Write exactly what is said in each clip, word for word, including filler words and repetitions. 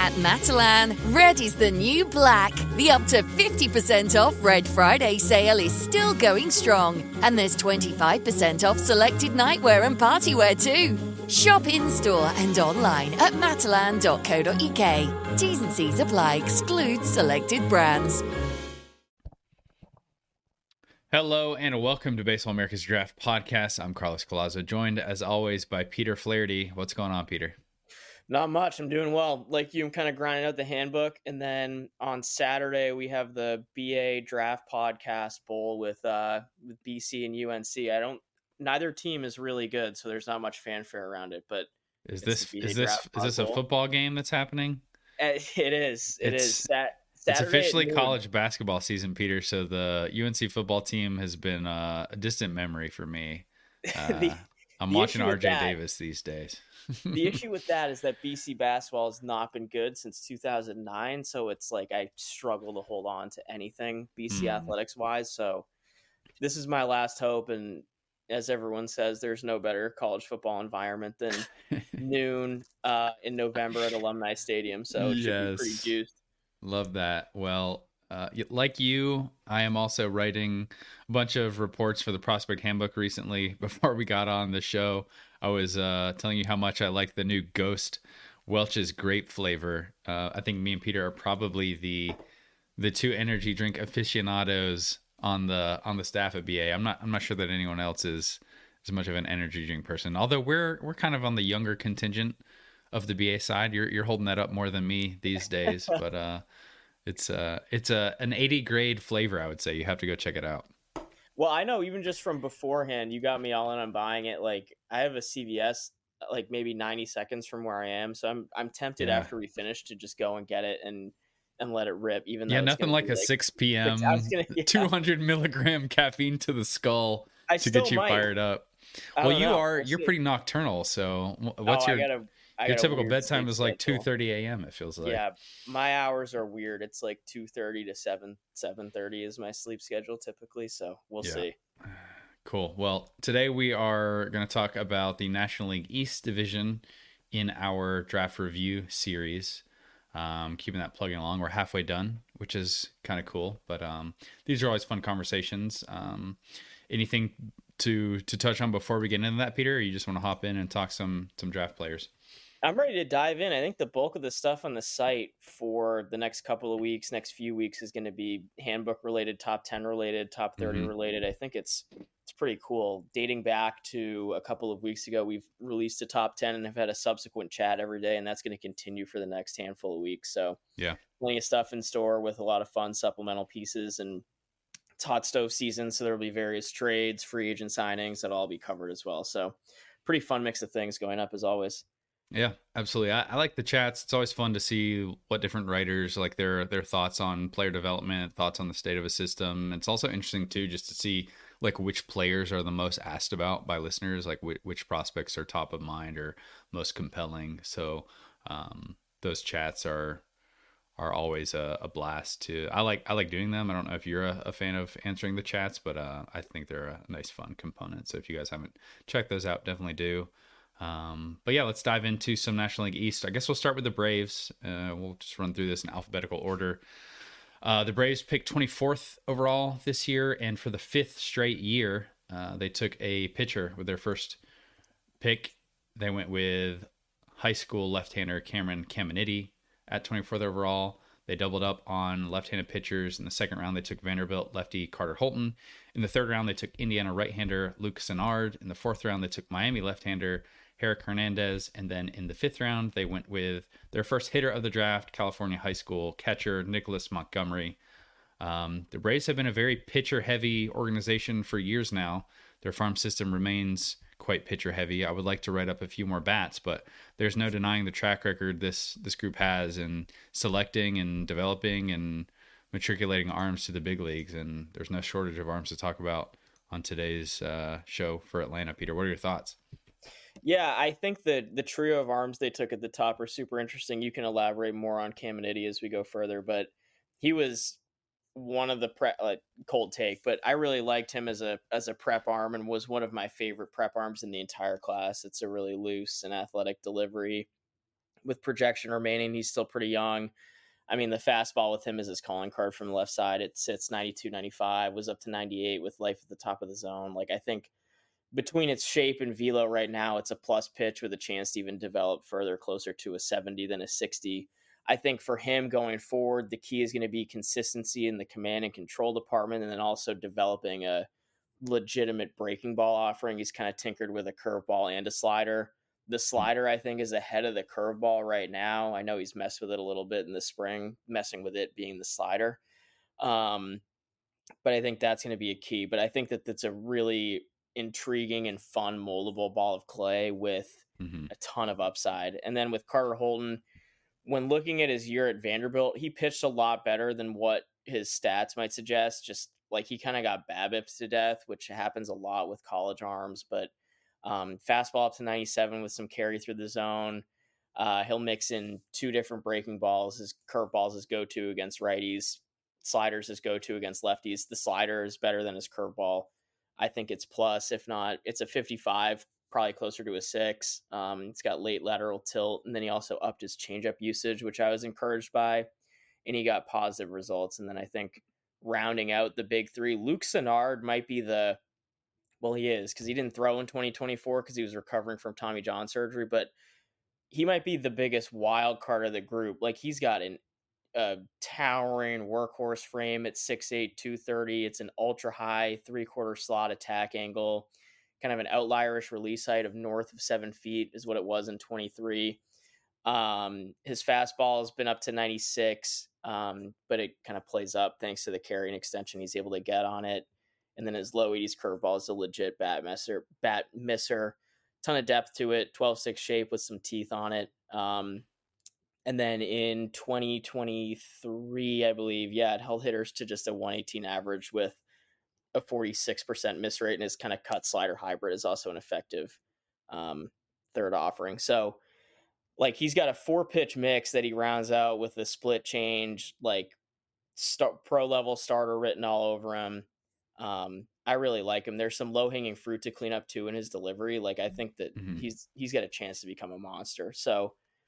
At Matalan, red is the new black. The up to fifty percent off Red Friday sale is still going strong. And there's twenty-five percent off selected nightwear and partywear too. Shop in-store and online at matalan dot co dot uk. T's and C's apply. Excludes selected brands. Hello and welcome to Baseball America's Draft Podcast. I'm Carlos Collazo, joined as always by Peter Flaherty. What's going on, Peter? Not much. I'm doing well. Like you, I'm kind of grinding out the handbook. And then on Saturday, we have the B A Draft Podcast Bowl with uh, with B C and U N C. I don't, neither team is really good, so there's not much fanfare around it. But is this is this is this a football game that's happening? It is. It it's, is. That, it's officially college basketball season, Peter. So the U N C football team has been uh, a distant memory for me. Uh, the, I'm the watching R J that, Davis these days. The issue with that is that B C basketball has not been good since two thousand nine. So it's like I struggle to hold on to anything B C mm. athletics wise. So this is my last hope. And as everyone says, there's no better college football environment than noon uh, in November at Alumni Stadium. So it should yes. be pretty juiced. Love that. Well, uh, like you, I am also writing a bunch of reports for the Prospect Handbook recently. Before we got on the show, I was uh, telling you how much I like the new Ghost Welch's grape flavor. Uh, I think me and Peter are probably the the two energy drink aficionados on the on the staff at B A. I'm not I'm not sure that anyone else is as much of an energy drink person. Although we're we're kind of on the younger contingent of the B A side. You're you're holding that up more than me these days, but uh, it's uh it's a an eighty grade flavor. I would say you have to go check it out. Well, I know even just from beforehand, you got me all in on buying it. Like I have a C V S like maybe ninety seconds from where I am, so I'm I'm tempted yeah. after we finish to just go and get it and and let it rip. Even though yeah, nothing like a like, six p.m. Gonna, yeah. two hundred milligram caffeine to the skull I to get you might. fired up. Well, you know. are We'll you're see. pretty nocturnal. So what's oh, your I gotta, I your typical bedtime bedtime is like two thirty a.m. It feels like. Yeah, my hours are weird. It's like two thirty to seven seven thirty is my sleep schedule typically. So we'll yeah. see. Cool. Well, today we are going to talk about the National League East Division in our draft review series. Um, keeping that plugging along. We're halfway done, which is kind of cool. But um, these are always fun conversations. Um, anything to to touch on before we get into that, Peter? Or you just want to hop in and talk some some draft players? I'm ready to dive in. I think the bulk of the stuff on the site for the next couple of weeks, next few weeks, is going to be handbook related, top ten related, top thirty mm-hmm. related. I think it's it's pretty cool. Dating back to a couple of weeks ago, we've released a top ten and have had a subsequent chat every day, and that's going to continue for the next handful of weeks. So yeah, plenty of stuff in store with a lot of fun supplemental pieces, and it's hot stove season, so there will be various trades, free agent signings that'll all be covered as well. So pretty fun mix of things going up as always. Yeah, absolutely. I, I like the chats. It's always fun to see what different writers like their their thoughts on player development, thoughts on the state of a system. It's also interesting too, just to see like which players are the most asked about by listeners, like which, which prospects are top of mind or most compelling. So um, those chats are are always a, a blast to. I like I like doing them. I don't know if you're a, a fan of answering the chats, but uh, I think they're a nice fun component. So if you guys haven't checked those out, definitely do. Um, but yeah, let's dive into some National League East. I guess we'll start with the Braves. Uh, we'll just run through this in alphabetical order. Uh, the Braves picked twenty-fourth overall this year, and for the fifth straight year, uh, they took a pitcher with their first pick. They went with high school left-hander Cameron Caminiti at twenty-fourth overall. They doubled up on left-handed pitchers. In the second round, they took Vanderbilt lefty Carter Holton. In the third round, they took Indiana right-hander Luke Sennard. In the fourth round, they took Miami left-hander Herrick Hernandez. And then in the fifth round, they went with their first hitter of the draft, California high school catcher Nicholas Montgomery. Um, the Braves have been a very pitcher-heavy organization for years now. Their farm system remains quite pitcher-heavy. I would like to write up a few more bats, but there's no denying the track record this this group has in selecting and developing and matriculating arms to the big leagues. And there's no shortage of arms to talk about on today's uh, show for Atlanta. Peter, what are your thoughts? Yeah, I think that the trio of arms they took at the top are super interesting. You can elaborate more on Caminiti as we go further, but he was one of the prep, like cold take, but I really liked him as a as a prep arm and was one of my favorite prep arms in the entire class. It's a really loose and athletic delivery. with projection remaining. He's still pretty young. I mean, the fastball with him is his calling card from the left side. It sits ninety-two, ninety-five, was up to ninety-eight with life at the top of the zone. Like, I think between its shape and velo right now, it's a plus pitch with a chance to even develop further, closer to a seventy than a sixty. I think for him going forward, the key is going to be consistency in the command and control department, and then also developing a legitimate breaking ball offering. He's kind of tinkered with a curveball and a slider. The slider, I think, is ahead of the curveball right now. I know he's messed with it a little bit in the spring, messing with it being the slider. Um, but I think that's going to be a key. But I think that that's a really intriguing and fun moldable ball of clay with mm-hmm. a ton of upside. And then with Carter Holton, when looking at his year at Vanderbilt, he pitched a lot better than what his stats might suggest. Just like he kind of got BABIPs to death, which happens a lot with college arms, but um, fastball up to ninety-seven with some carry through the zone. Uh, he'll mix in two different breaking balls. His curveballs is go-to against righties. Sliders is go-to against lefties. The slider is better than his curveball. I think it's plus, if not, it's a fifty-five, probably closer to a six. Um, it's got late lateral tilt, and then he also upped his changeup usage, which I was encouraged by, and he got positive results. And then I think rounding out the big three, Luke Sennard might be the, well, he is, because he didn't throw in twenty twenty-four because he was recovering from Tommy John surgery, but he might be the biggest wild card of the group. Like, he's got an a towering workhorse frame at six eight, two thirty. It's an ultra high three quarter slot attack angle, kind of an outlierish release height of north of seven feet is what it was in twenty-three. Um, his fastball has been up to ninety-six, um, but it kind of plays up thanks to the carry and extension he's able to get on it. And then his low eighties curveball is a legit bat misser, bat misser, ton of depth to it, twelve six shape with some teeth on it. Um, And then in twenty twenty-three, I believe, yeah, it held hitters to just a one eighteen average with a forty-six percent miss rate, and his kind of cut slider hybrid is also an effective um, third offering. So, like, he's got a four pitch mix that he rounds out with a split change, like start, pro level starter written all over him. Um, I really like him. There's some low hanging fruit to clean up too in his delivery. Like, I think that mm-hmm. he's he's got a chance to become a monster. So.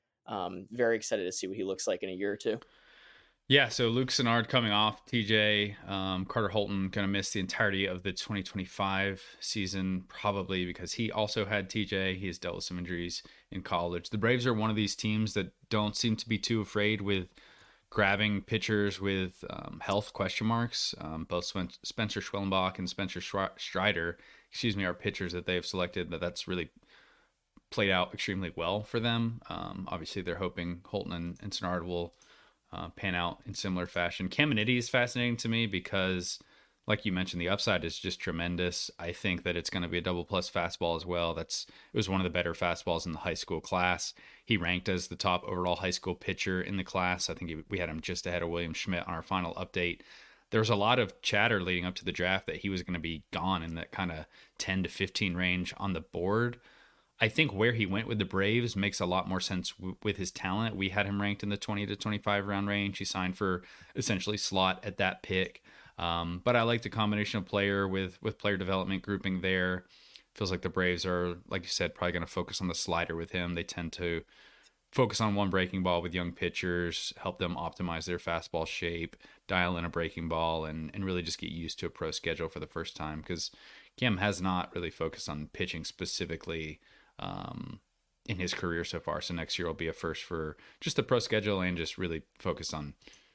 Um, very excited to see what he looks like in a year or two. Yeah, so Luke Sennard coming off T J, um, Carter Holton going to miss the entirety of the twenty twenty-five season, probably because he also had T J. He has dealt with some injuries in college. The Braves are one of these teams that don't seem to be too afraid with grabbing pitchers with um, health question marks. Um, both Spencer Schwellenbach and Spencer Strider, excuse me, are pitchers that they have selected that that's really played out extremely well for them. Um, obviously, they're hoping Holton and, and Sennard will uh, pan out in similar fashion. Caminiti is fascinating to me because, like you mentioned, the upside is just tremendous. I think that it's going to be a double plus fastball as well. That's it was one of the better fastballs in the high school class. He ranked as the top overall high school pitcher in the class. I think he, we had him just ahead of William Schmidt on our final update. There was a lot of chatter leading up to the draft that he was going to be gone in that kind of ten to fifteen range on the board. I think where he went with the Braves makes a lot more sense w- with his talent. We had him ranked in the twenty to twenty-five round range. He signed for essentially slot at that pick. Um, but I like the combination of player with, with player development grouping there. Feels like the Braves are, like you said, probably going to focus on the slider with him. They tend to focus on one breaking ball with young pitchers, help them optimize their fastball shape, dial in a breaking ball, and, and really just get used to a pro schedule for the first time. Because Cam has not really focused on pitching specifically um in his career so far, so next year will be a first for just the pro schedule and just really focus on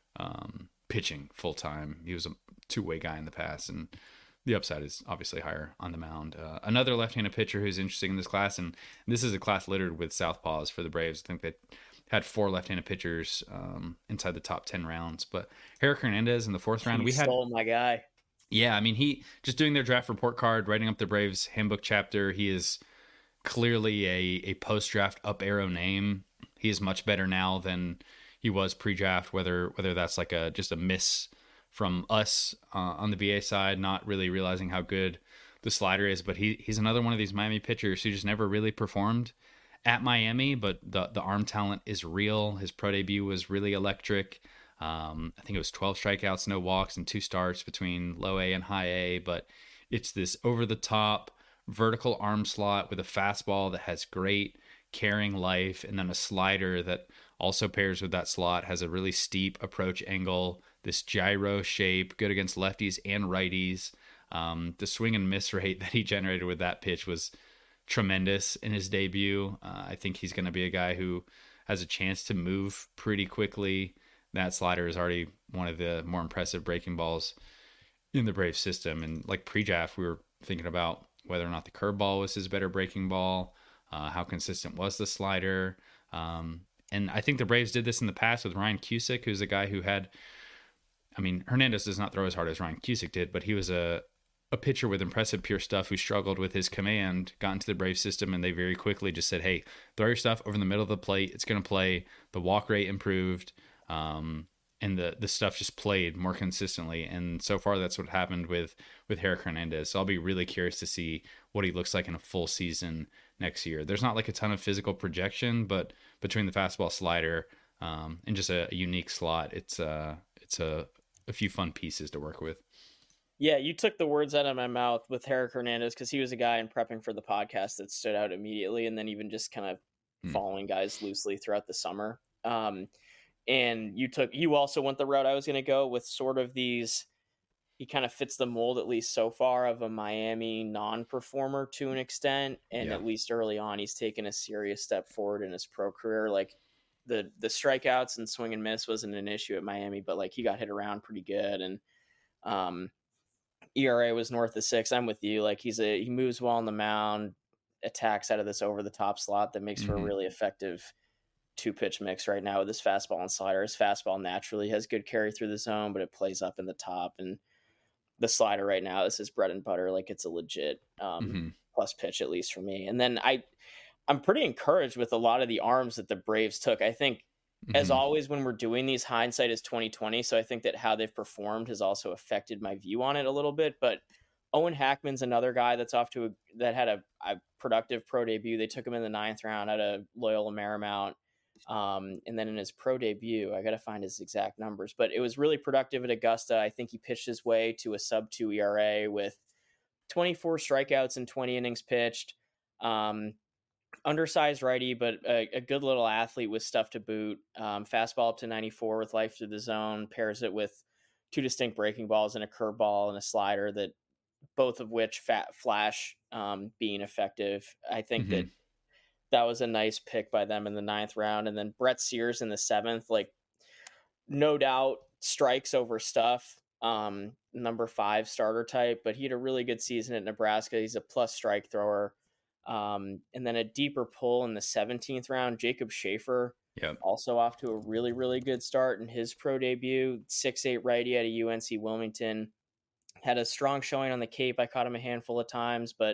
um pitching full time. He was a two-way guy in the past, and the upside is obviously higher on the mound. Uh, another left-handed pitcher who's interesting in this class, and this is a class littered with southpaws for the Braves. I think they had four left-handed pitchers um inside the top ten rounds, but Herrick Hernandez in the fourth round, you we had stole my guy. Yeah, I mean, he just doing their draft report card, writing up the Braves handbook chapter. He is clearly a, a post-draft up arrow name. He is much better now than he was pre-draft, whether whether that's like a just a miss from us uh, on the B A side, not really realizing how good the slider is. But he he's another one of these Miami pitchers who just never really performed at Miami, but the, the arm talent is real. His pro debut was really electric. Um, I think it was twelve strikeouts, no walks, and two starts between low A and high A. But it's this over-the-top vertical arm slot with a fastball that has great carrying life, and then a slider that also pairs with that slot, has a really steep approach angle, this gyro shape, good against lefties and righties. Um, the swing and miss rate that he generated with that pitch was tremendous in his debut. Uh, I think he's going to be a guy who has a chance to move pretty quickly. That slider is already one of the more impressive breaking balls in the Braves system. And like pre-draft, we were thinking about whether or not the curveball was his better breaking ball. Uh, how consistent was the slider? Um, and I think the Braves did this in the past with Ryan Cusick, who's a guy who had, I mean, Hernandez does not throw as hard as Ryan Cusick did, but he was a, a pitcher with impressive pure stuff who struggled with his command, got into the Braves system, and they very quickly just said, hey, throw your stuff over the middle of the plate. It's going to play. The walk rate improved. Um, and the, the stuff just played more consistently. And so far, that's what happened with, with Herrick Hernandez. So I'll be really curious to see what he looks like in a full season next year. There's not like a ton of physical projection, but between the fastball, slider, um, and just a, a unique slot, it's uh, it's a, a few fun pieces to work with. Yeah, you took the words out of my mouth with Herrick Hernandez, because he was a guy in prepping for the podcast that stood out immediately, and then even just kind of hmm. following guys loosely throughout the summer. Um, and you took you also went the route I was going to go with, sort of these. He kind of fits the mold, at least so far, of a Miami non-performer to an extent, and yeah. at least early on, he's taken a serious step forward in his pro career. Like the the strikeouts and swing and miss wasn't an issue at Miami, but like he got hit around pretty good, and um. E R A was north of six. I'm with you. Like he's a he moves well on the mound, attacks out of this over the top slot that makes mm-hmm. for a really effective two pitch mix right now with his fastball and slider. His fastball naturally has good carry through the zone, but it plays up in the top, and the slider right now is his bread and butter. Like it's a legit um, mm-hmm. plus pitch, at least for me. And then I I'm pretty encouraged with a lot of the arms that the Braves took. I think. Mm-hmm. As always, when we're doing these, hindsight is twenty twenty. So I think that how they've performed has also affected my view on it a little bit. But Owen Hackman's another guy that's off to a, that had a, a productive pro debut. They took him in the ninth round out of Loyola Marymount. Um, and then in his pro debut, I got to find his exact numbers, but it was really productive at Augusta. I think he pitched his way to a sub two E R A with twenty-four strikeouts and twenty innings pitched. Um, Undersized righty, but a, a good little athlete with stuff to boot. Um, fastball up to ninety-four with life through the zone, pairs it with two distinct breaking balls and a curveball and a slider, that both of which fat flash um, being effective. I think mm-hmm. that that was a nice pick by them in the ninth round. And then Brett Sears in the seventh, like no doubt strikes over stuff. Um, number five starter type, but he had a really good season at Nebraska. He's a plus strike thrower. Um, and then a deeper pull in the seventeenth round, Jacob Schaefer, yep. also off to a really, really good start in his pro debut. six eight righty out of U N C Wilmington. Had a strong showing on the Cape. I caught him a handful of times, but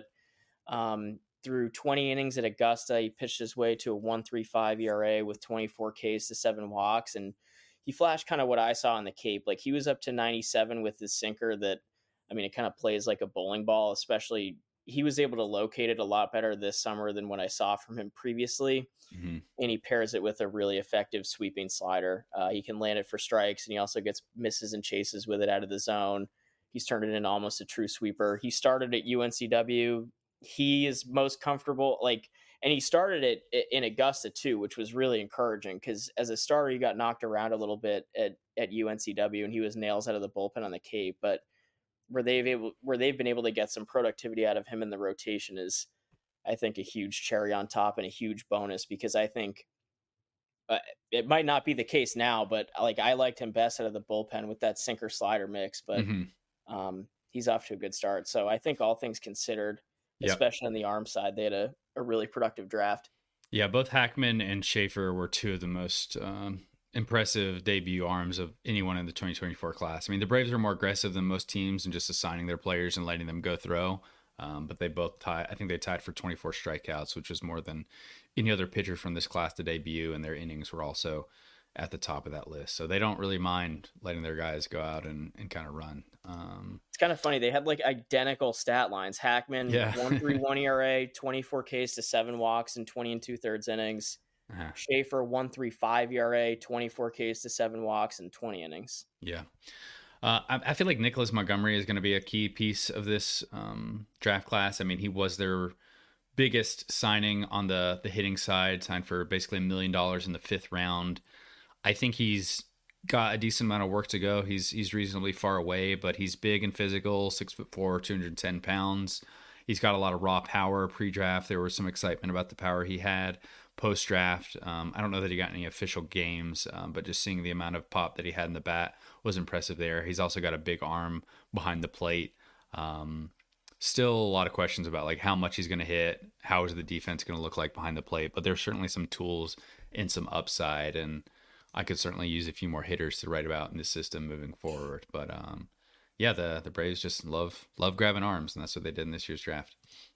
um, through twenty innings at Augusta, he pitched his way to a one point three five E R A with twenty-four Ks to seven walks. And he flashed kind of what I saw on the Cape. Like he was up to ninety-seven with his sinker that, I mean, it kind of plays like a bowling ball, especially he was able to locate it a lot better this summer than what I saw from him previously. Mm-hmm. And he pairs it with a really effective sweeping slider. Uh, he can land it for strikes, and he also gets misses and chases with it out of the zone. He's turned it into almost a true sweeper. He started at U N C W. He is most comfortable, like, and he started it in Augusta too, which was really encouraging because as a starter, he got knocked around a little bit at, at U N C W, and he was nails out of the bullpen on the Cape. But where they've able where they've been able to get some productivity out of him in the rotation is, I think, a huge cherry on top and a huge bonus, because I think uh, it might not be the case now, but like I liked him best out of the bullpen with that sinker slider mix, but mm-hmm. um, he's off to a good start. So I think all things considered, yep. especially on the arm side, they had a, a really productive draft. Yeah, both Hackman and Schaefer were two of the most um, impressive debut arms of anyone in the twenty twenty-four class. I mean, the Braves are more aggressive than most teams in just assigning their players and letting them go throw. Um, but they both tied, I think they tied for twenty-four strikeouts, which is more than any other pitcher from this class to debut. And their innings were also at the top of that list. So they don't really mind letting their guys go out and, and kind of run. Um, it's kind of funny. They had like identical stat lines. Hackman, yeah. one point three one E R A, twenty-four Ks to seven walks and twenty and two thirds innings. Uh-huh. Schaefer, one point three five E R A, twenty-four Ks to seven walks and twenty innings. Yeah. Uh, I, I feel like Nicholas Montgomery is going to be a key piece of this um, draft class. I mean, he was their biggest signing on the the hitting side, signed for basically a million dollars in the fifth round. I think he's got a decent amount of work to go. He's he's reasonably far away, but he's big and physical, six foot four, two hundred ten pounds. He's got a lot of raw power. Pre-draft, there was some excitement about the power he had. Post-draft, um, I don't know that he got any official games, um, but just seeing the amount of pop that he had in the bat was impressive there. He's also got a big arm behind the plate. Um, still a lot of questions about like how much he's going to hit, how is the defense going to look like behind the plate, but there's certainly some tools and some upside, and I could certainly use a few more hitters to write about in this system moving forward. But um, yeah, the the Braves just love love grabbing arms, and that's what they did in this year's draft.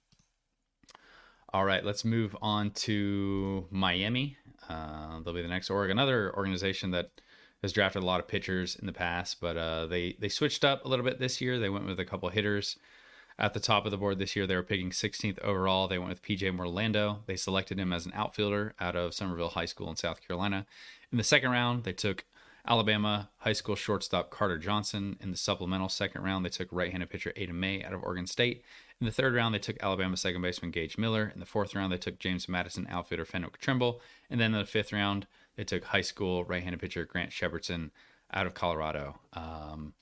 All right, let's move on to Miami. Uh, they'll be the next org, another organization that has drafted a lot of pitchers in the past, but uh, they they switched up a little bit this year. They went with a couple of hitters at the top of the board this year. They were picking sixteenth overall. They went with P J Morlando. They selected him as an outfielder out of Somerville High School in South Carolina. In the second round, they took Alabama high school shortstop Carter Johnson. In the supplemental second round, they took right-handed pitcher Ada May out of Oregon State. In the third round, they took Alabama second baseman Gage Miller. In the fourth round, they took James Madison outfielder Fenwick Trimble. And then in the fifth round, they took high school right-handed pitcher Grant Shepardson out of Colorado. Um,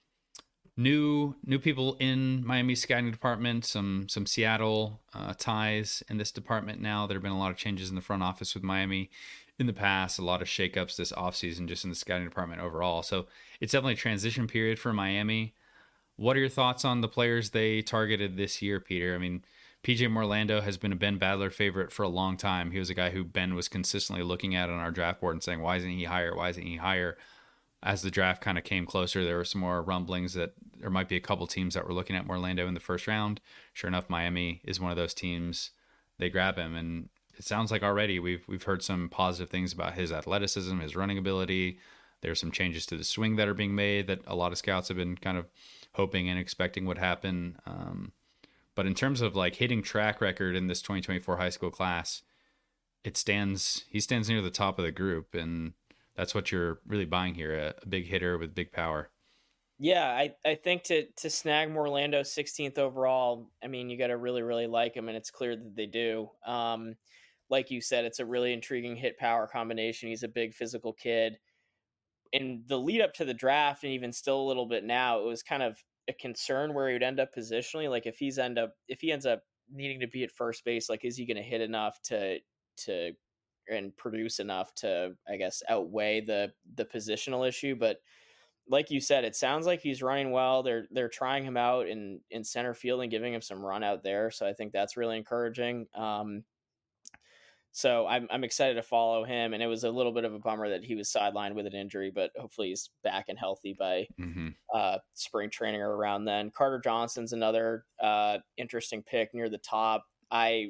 new new people in Miami's scouting department, some some Seattle uh, ties in this department now. There have been a lot of changes in the front office with Miami in the past, a lot of shakeups this offseason just in the scouting department overall. So it's definitely a transition period for Miami. What are your thoughts on the players they targeted this year, Peter? I mean, P J Morlando has been a Ben Badler favorite for a long time. He was a guy who Ben was consistently looking at on our draft board and saying, why isn't he higher? Why isn't he higher? As the draft kind of came closer, there were some more rumblings that there might be a couple teams that were looking at Morlando in the first round. Sure enough, Miami is one of those teams. They grab him, and it sounds like already we've we've heard some positive things about his athleticism, his running ability. There's some changes to the swing that are being made that a lot of scouts have been kind of hoping and expecting would happen. Um, but in terms of like hitting track record in this twenty twenty-four high school class, it stands. He stands near the top of the group, and that's what you're really buying here: a, a big hitter with big power. Yeah, I, I think to to snag Morlando sixteenth overall, I mean, you got to really, really like him, and it's clear that they do. Um, like you said, it's a really intriguing hit power combination. He's a big physical kid. In the lead up to the draft, and even still a little bit now, it was kind of a concern where he would end up positionally. Like if he's end up if he ends up needing to be at first base, like is he going to hit enough to to and produce enough to, I guess, outweigh the the positional issue? But like you said, it sounds like he's running well. They're they're trying him out in in center field and giving him some run out there. So I think that's really encouraging. Um, so I'm I'm excited to follow him. And it was a little bit of a bummer that he was sidelined with an injury, but hopefully he's back and healthy by mm-hmm. uh, spring training or around then. Carter Johnson's another uh, interesting pick near the top. I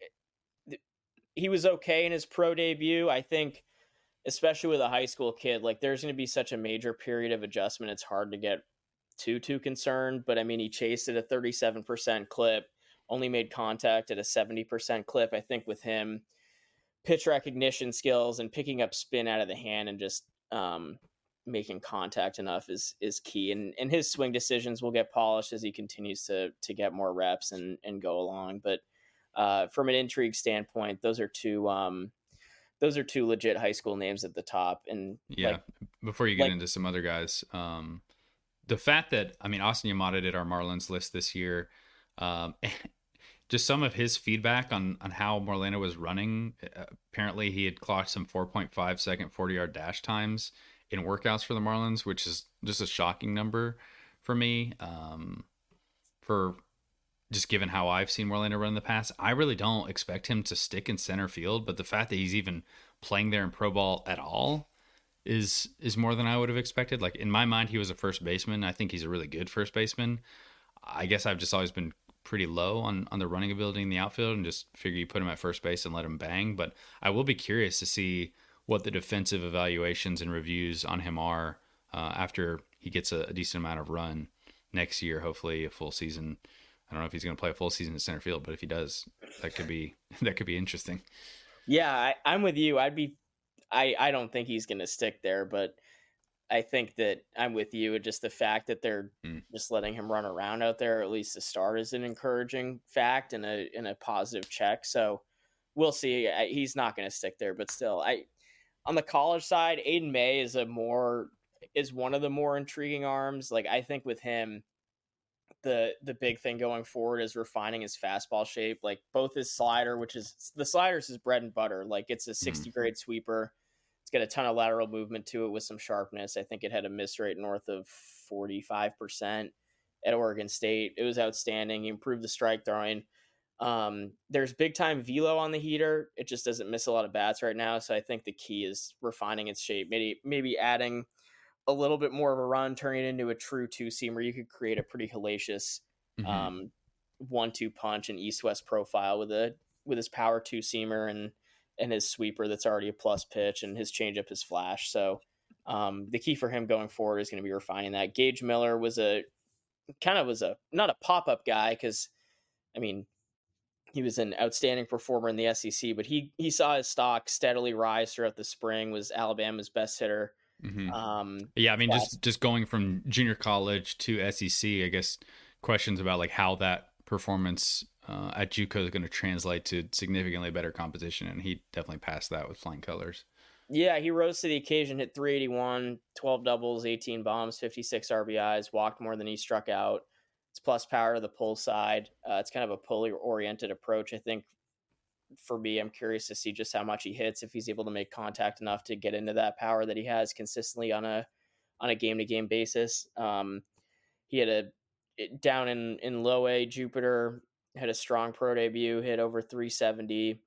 he was okay in his pro debut. I think, especially with a high school kid, like there's going to be such a major period of adjustment. It's hard to get too, too concerned, but I mean, he chased at a thirty-seven percent clip, only made contact at a seventy percent clip. I think with him, pitch recognition skills and picking up spin out of the hand and just um, making contact enough is, is key. And, and his swing decisions will get polished as he continues to, to get more reps and, and go along. But uh, from an intrigue standpoint, those are two, um, Those are two legit high school names at the top. And yeah, like, before you get like, into some other guys, um, the fact that, I mean, Austin Yamada did our Marlins list this year. Um, just some of his feedback on, on how Morlando was running. Uh, apparently he had clocked some four point five second forty yard dash times in workouts for the Marlins, which is just a shocking number for me. Um, for just given how I've seen Morlando run in the past, I really don't expect him to stick in center field, but the fact that he's even playing there in pro ball at all is is more than I would have expected. Like in my mind, he was a first baseman. I think he's a really good first baseman. I guess I've just always been pretty low on, on the running ability in the outfield and just figure you put him at first base and let him bang. But I will be curious to see what the defensive evaluations and reviews on him are uh, after he gets a, a decent amount of run next year, hopefully a full season. I don't know if he's going to play a full season in center field, but if he does, that could be that could be interesting. Yeah, I, I'm with you. I'd be, I, I don't think he's going to stick there, but I think that I'm with you. Just the fact that they're Mm. just letting him run around out there, at least to start, is an encouraging fact and a and a positive check. So we'll see. I, he's not going to stick there, but still, I on the college side, Aiden May is a more is one of the more intriguing arms. Like I think with him, the the big thing going forward is refining his fastball shape. Like both his slider, which is the slider is his bread and butter. Like it's a sixty Mm. grade sweeper. It's got a ton of lateral movement to it with some sharpness. I think it had a miss rate north of forty-five percent at Oregon State. It was outstanding. He improved the strike throwing. Um, there's big time velo on the heater. It just doesn't miss a lot of bats right now. So I think the key is refining its shape. Maybe maybe adding a little bit more of a run, turning it into a true two seamer. You could create a pretty hellacious Mhm. um, one two punch and east west profile with a with his power two seamer and and his sweeper that's already a plus pitch and his changeup is flash. So um, the key for him going forward is going to be refining that. Gage Miller was a kind of was a not a pop up guy because I mean he was an outstanding performer in the S E C, but he he saw his stock steadily rise throughout the spring. Was Alabama's best hitter. Mhm. Um, Yeah, I mean, last- just just going from junior college to S E C, I guess questions about like how that performance uh, at JUCO is going to translate to significantly better competition, and he definitely passed that with flying colors. Yeah, he rose to the occasion, hit three eighty-one, twelve doubles, eighteen bombs, fifty-six R B Is, walked more than he struck out. It's plus power to the pull side. Uh, it's kind of a pulley-oriented approach. I think for me, I'm curious to see just how much he hits, if he's able to make contact enough to get into that power that he has consistently on a on a game-to-game basis. Um, he had a it, down in, in low A, Jupiter, had a strong pro debut, hit over three seventy.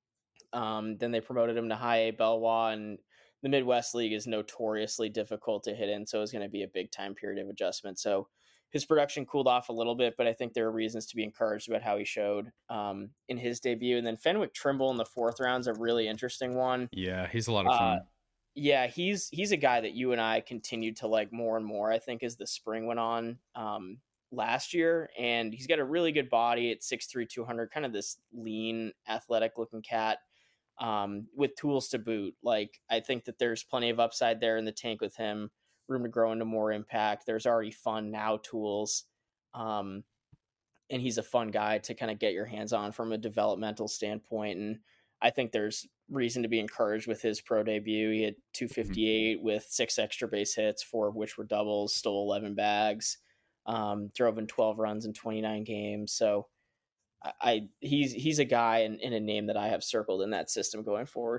Um, then they promoted him to high A Belwa, and the Midwest League is notoriously difficult to hit in, so it's going to be a big time period of adjustment. So his production cooled off a little bit, but I think there are reasons to be encouraged about how he showed um, in his debut. And then Fenwick Trimble in the fourth round is a really interesting one. Yeah, he's a lot of Uh, fun. Yeah, he's he's a guy that you and I continued to like more and more, I think, as the spring went on um, last year. And he's got a really good body at six three, two hundred, kind of this lean, athletic looking cat um, with tools to boot. Like, I think that there's plenty of upside there in the tank with him, room to grow into more impact. There's already fun now tools. Um, and he's a fun guy to kind of get your hands on from a developmental standpoint. And I think there's reason to be encouraged with his pro debut. He had two fifty-eight with six extra base hits, four of which were doubles, stole eleven bags, um, drove in twelve runs in twenty-nine games. So I, I he's he's a guy in, in a name that I have circled in that system going forward.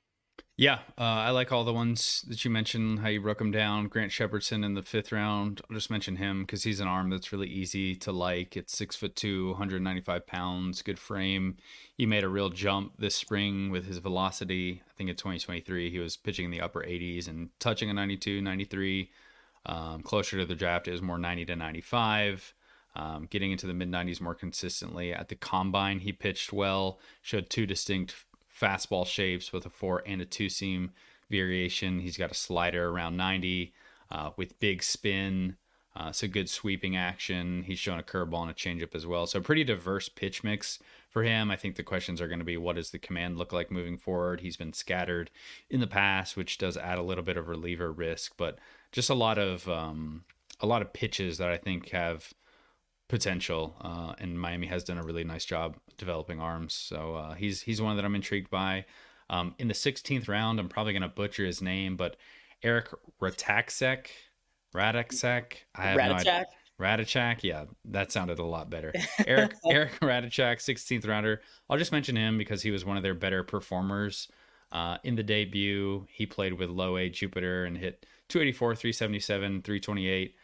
Yeah, uh, I like all the ones that you mentioned, how you broke them down. Grant Shepardson in the fifth round. I'll just mention him because he's an arm that's really easy to like. It's six foot two, one hundred ninety-five pounds, good frame. He made a real jump this spring with his velocity. I think in twenty twenty-three, he was pitching in the upper eighties and touching a ninety-two, ninety-three. Um, closer to the draft, it was more ninety to ninety-five. Um, getting into the mid nineties more consistently. At the combine, he pitched well, showed two distinct fastball shapes with a four and a two seam variation. He's got a slider around ninety uh, with big spin. Uh, so good sweeping action. He's shown a curveball and a changeup as well. So pretty diverse pitch mix for him. I think the questions are going to be, what does the command look like moving forward? He's been scattered in the past, which does add a little bit of reliever risk, but just a lot of um, a lot of pitches that I think have potential, uh, and Miami has done a really nice job developing arms. So uh, he's he's one that I'm intrigued by. Um, in the sixteenth round, I'm probably going to butcher his name, but Eric Rataksek, Rataksek, I have no idea. Radachak, yeah, that sounded a lot better. Eric Eric Radachak, sixteenth rounder. I'll just mention him because he was one of their better performers uh, in the debut. He played with low A Jupiter and hit two eighty-four, three seventy-seven, three twenty-eight.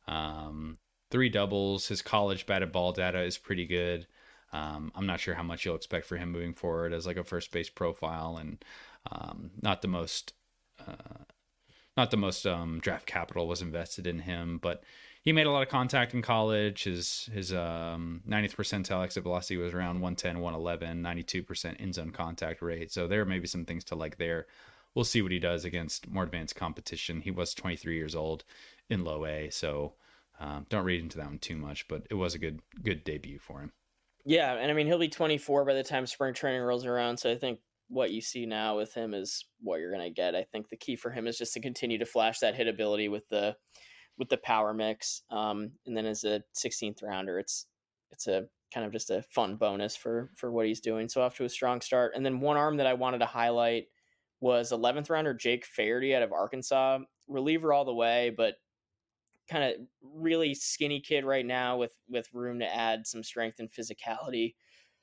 Um, Three doubles. His college batted ball data is pretty good. Um, I'm not sure how much you'll expect for him moving forward as like a first base profile, and um, not the most, uh, not the most um, draft capital was invested in him. But he made a lot of contact in college. His his um, ninetieth percentile exit velocity was around one ten, one eleven, ninety-two percent in zone contact rate. So there may be some things to like there. We'll see what he does against more advanced competition. He was twenty-three years old in low A, so. Um, don't read into that one too much, but it was a good good debut for him. Yeah, and I mean, he'll be twenty-four by the time spring training rolls around, so I think what you see now with him is what you're going to get. I think the key for him is just to continue to flash that hit ability with the with the power mix. Um, and then as a sixteenth rounder, it's it's a kind of just a fun bonus for for what he's doing. So off to a strong start. And then one arm that I wanted to highlight was eleventh rounder Jake Faherty out of Arkansas, reliever all the way, but kind of really skinny kid right now with with room to add some strength and physicality.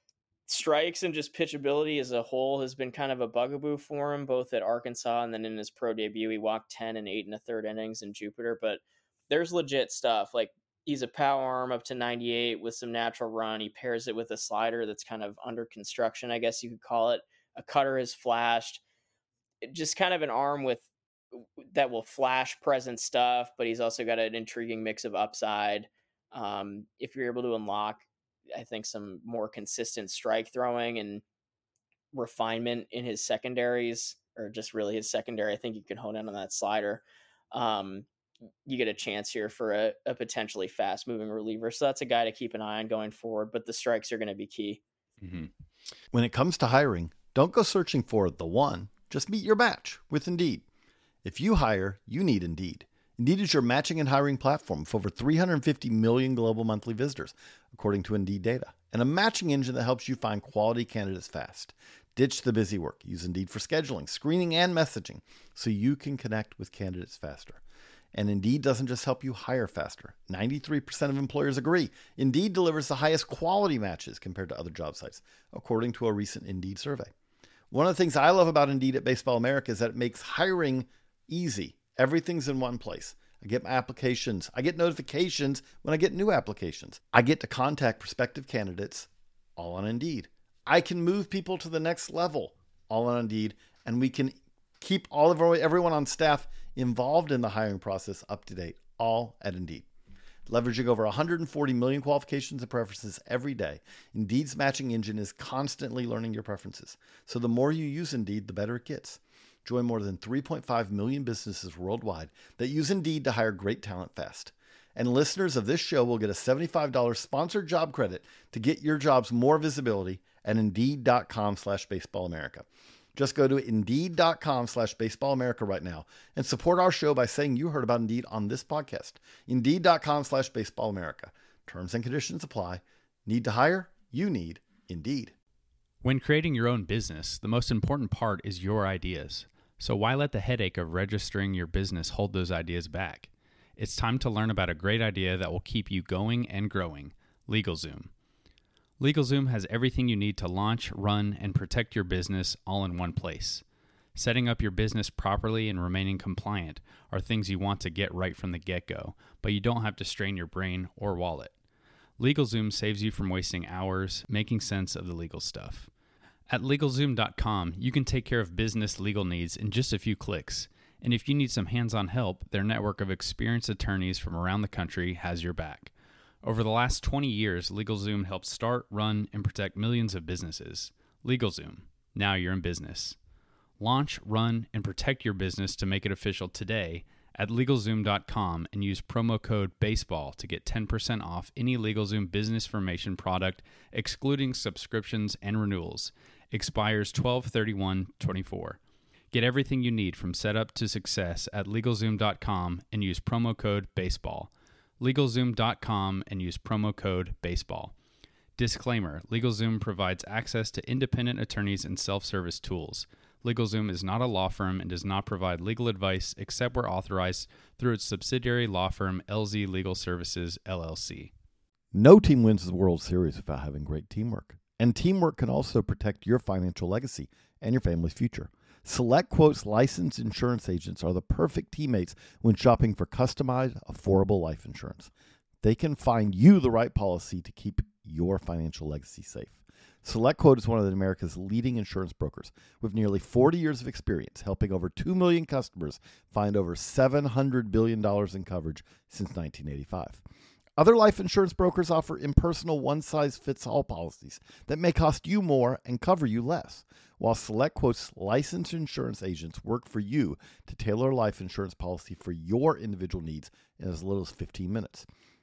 Strikes and just pitchability as a whole has been kind of a bugaboo for him, both at Arkansas and then in his pro debut. He walked ten and eight and a third innings in Jupiter, but there's legit stuff. Like, he's a power arm up to ninety-eight with some natural run. He pairs it with a slider that's kind of under construction, I guess you could call it. A cutter has flashed. It, just kind of an arm with that will flash present stuff, but he's also got an intriguing mix of upside. Um, if you're able to unlock, I think, some more consistent strike throwing and refinement in his secondaries, or just really his secondary, I think you can hone in on that slider. Um, you get a chance here for a, a potentially fast moving reliever. So that's a guy to keep an eye on going forward, but the strikes are going to be key. Mm-hmm. When it comes to hiring, don't go searching for the one, just meet your match with Indeed. If you hire, you need Indeed. Indeed is your matching and hiring platform with over three hundred fifty million global monthly visitors, according to Indeed data, and a matching engine that helps you find quality candidates fast. Ditch the busy work. Use Indeed for scheduling, screening, and messaging so you can connect with candidates faster. And Indeed doesn't just help you hire faster. ninety-three percent of employers agree. Indeed delivers the highest quality matches compared to other job sites, according to a recent Indeed survey. One of the things I love about Indeed at Baseball America is that it makes hiring easy. Everything's in one place. I get my applications. I get notifications when I get new applications. I get to contact prospective candidates, all on Indeed. I can move people to the next level, all on Indeed. And we can keep all of our, everyone on staff involved in the hiring process up to date, all at Indeed. Leveraging over one hundred forty million qualifications and preferences every day, Indeed's matching engine is constantly learning your preferences. So the more you use Indeed, the better it gets. Join more than three point five million businesses worldwide that use Indeed to hire great talent fast. And listeners of this show will get a seventy-five dollars sponsored job credit to get your jobs more visibility at Indeed.com slash Baseball America. Just go to Indeed.com slash Baseball America right now and support our show by saying you heard about Indeed on this podcast. Indeed.com slash Baseball America. Terms and conditions apply. Need to hire? You need Indeed. When creating your own business, the most important part is your ideas. So why let the headache of registering your business hold those ideas back? It's time to learn about a great idea that will keep you going and growing, LegalZoom. LegalZoom has everything you need to launch, run, and protect your business all in one place. Setting up your business properly and remaining compliant are things you want to get right from the get-go, but you don't have to strain your brain or wallet. LegalZoom saves you from wasting hours making sense of the legal stuff. At LegalZoom dot com, you can take care of business legal needs in just a few clicks. And if you need some hands-on help, their network of experienced attorneys from around the country has your back. Over the last twenty years, LegalZoom helped start, run, and protect millions of businesses. LegalZoom. Now you're in business. Launch, run, and protect your business to make it official today at LegalZoom dot com and use promo code BASEBALL to get ten percent off any LegalZoom business formation product, excluding subscriptions and renewals. Expires twelve thirty-one twenty-four. Get everything you need from setup to success at LegalZoom dot com and use promo code BASEBALL. LegalZoom dot com and use promo code BASEBALL. Disclaimer: LegalZoom provides access to independent attorneys and self-service tools. LegalZoom is not a law firm and does not provide legal advice except where authorized through its subsidiary law firm L Z Legal Services, L L C. No team wins the World Series without having great teamwork. And teamwork can also protect your financial legacy and your family's future. SelectQuote's licensed insurance agents are the perfect teammates when shopping for customized, affordable life insurance. They can find you the right policy to keep your financial legacy safe. SelectQuote is one of America's leading insurance brokers with nearly forty years of experience, helping over two million customers find over seven hundred billion dollars in coverage since nineteen eighty-five. Other life insurance brokers offer impersonal one-size-fits-all policies that may cost you more and cover you less, while SelectQuote's licensed insurance agents work for you to tailor a life insurance policy for your individual needs in as little as fifteen minutes.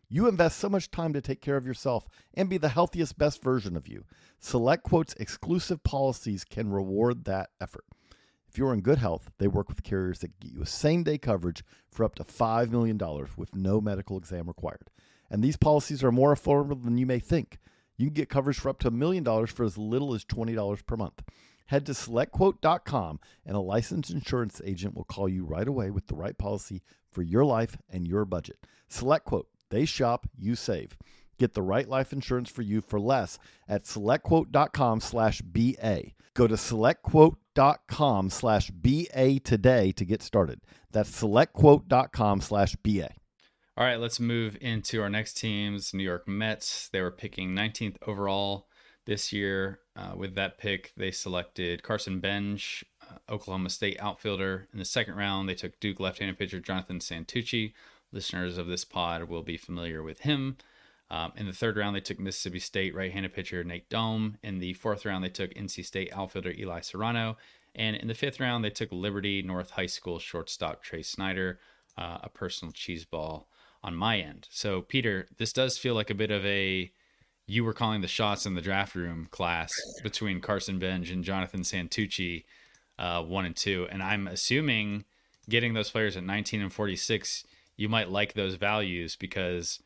You invest so much time to take care of yourself and be the healthiest, best version of you. SelectQuote's exclusive policies can reward that effort. If you're in good health, they work with carriers that get you a same-day coverage for up to five million dollars with no medical exam required. And these policies are more affordable than you may think. You can get coverage for up to a million dollars for as little as twenty dollars per month. Head to select quote dot com and a licensed insurance agent will call you right away with the right policy for your life and your budget. SelectQuote. They shop, you save. Get the right life insurance for you for less at selectquote.com slash BA. Go to selectquote.com slash BA today to get started. That's selectquote.com slash BA. All right, let's move into our next teams, New York Mets. They were picking nineteenth overall this year. Uh, with that pick, they selected Carson Bench, uh, Oklahoma State outfielder. In the second round, they took Duke left-handed pitcher Jonathan Santucci. Listeners of this pod will be familiar with him. Um, in the third round, they took Mississippi State right-handed pitcher Nate Dome. In the fourth round, they took N C State outfielder Eli Serrano. And in the fifth round, they took Liberty North High School shortstop Trey Snyder, uh, a personal cheese ball on my end. So, Peter, this does feel like a bit of a you were calling the shots in the draft room class between Carson Bench and Jonathan Santucci, uh, one and two. And I'm assuming getting those players at nineteen and forty-six, you might like those values because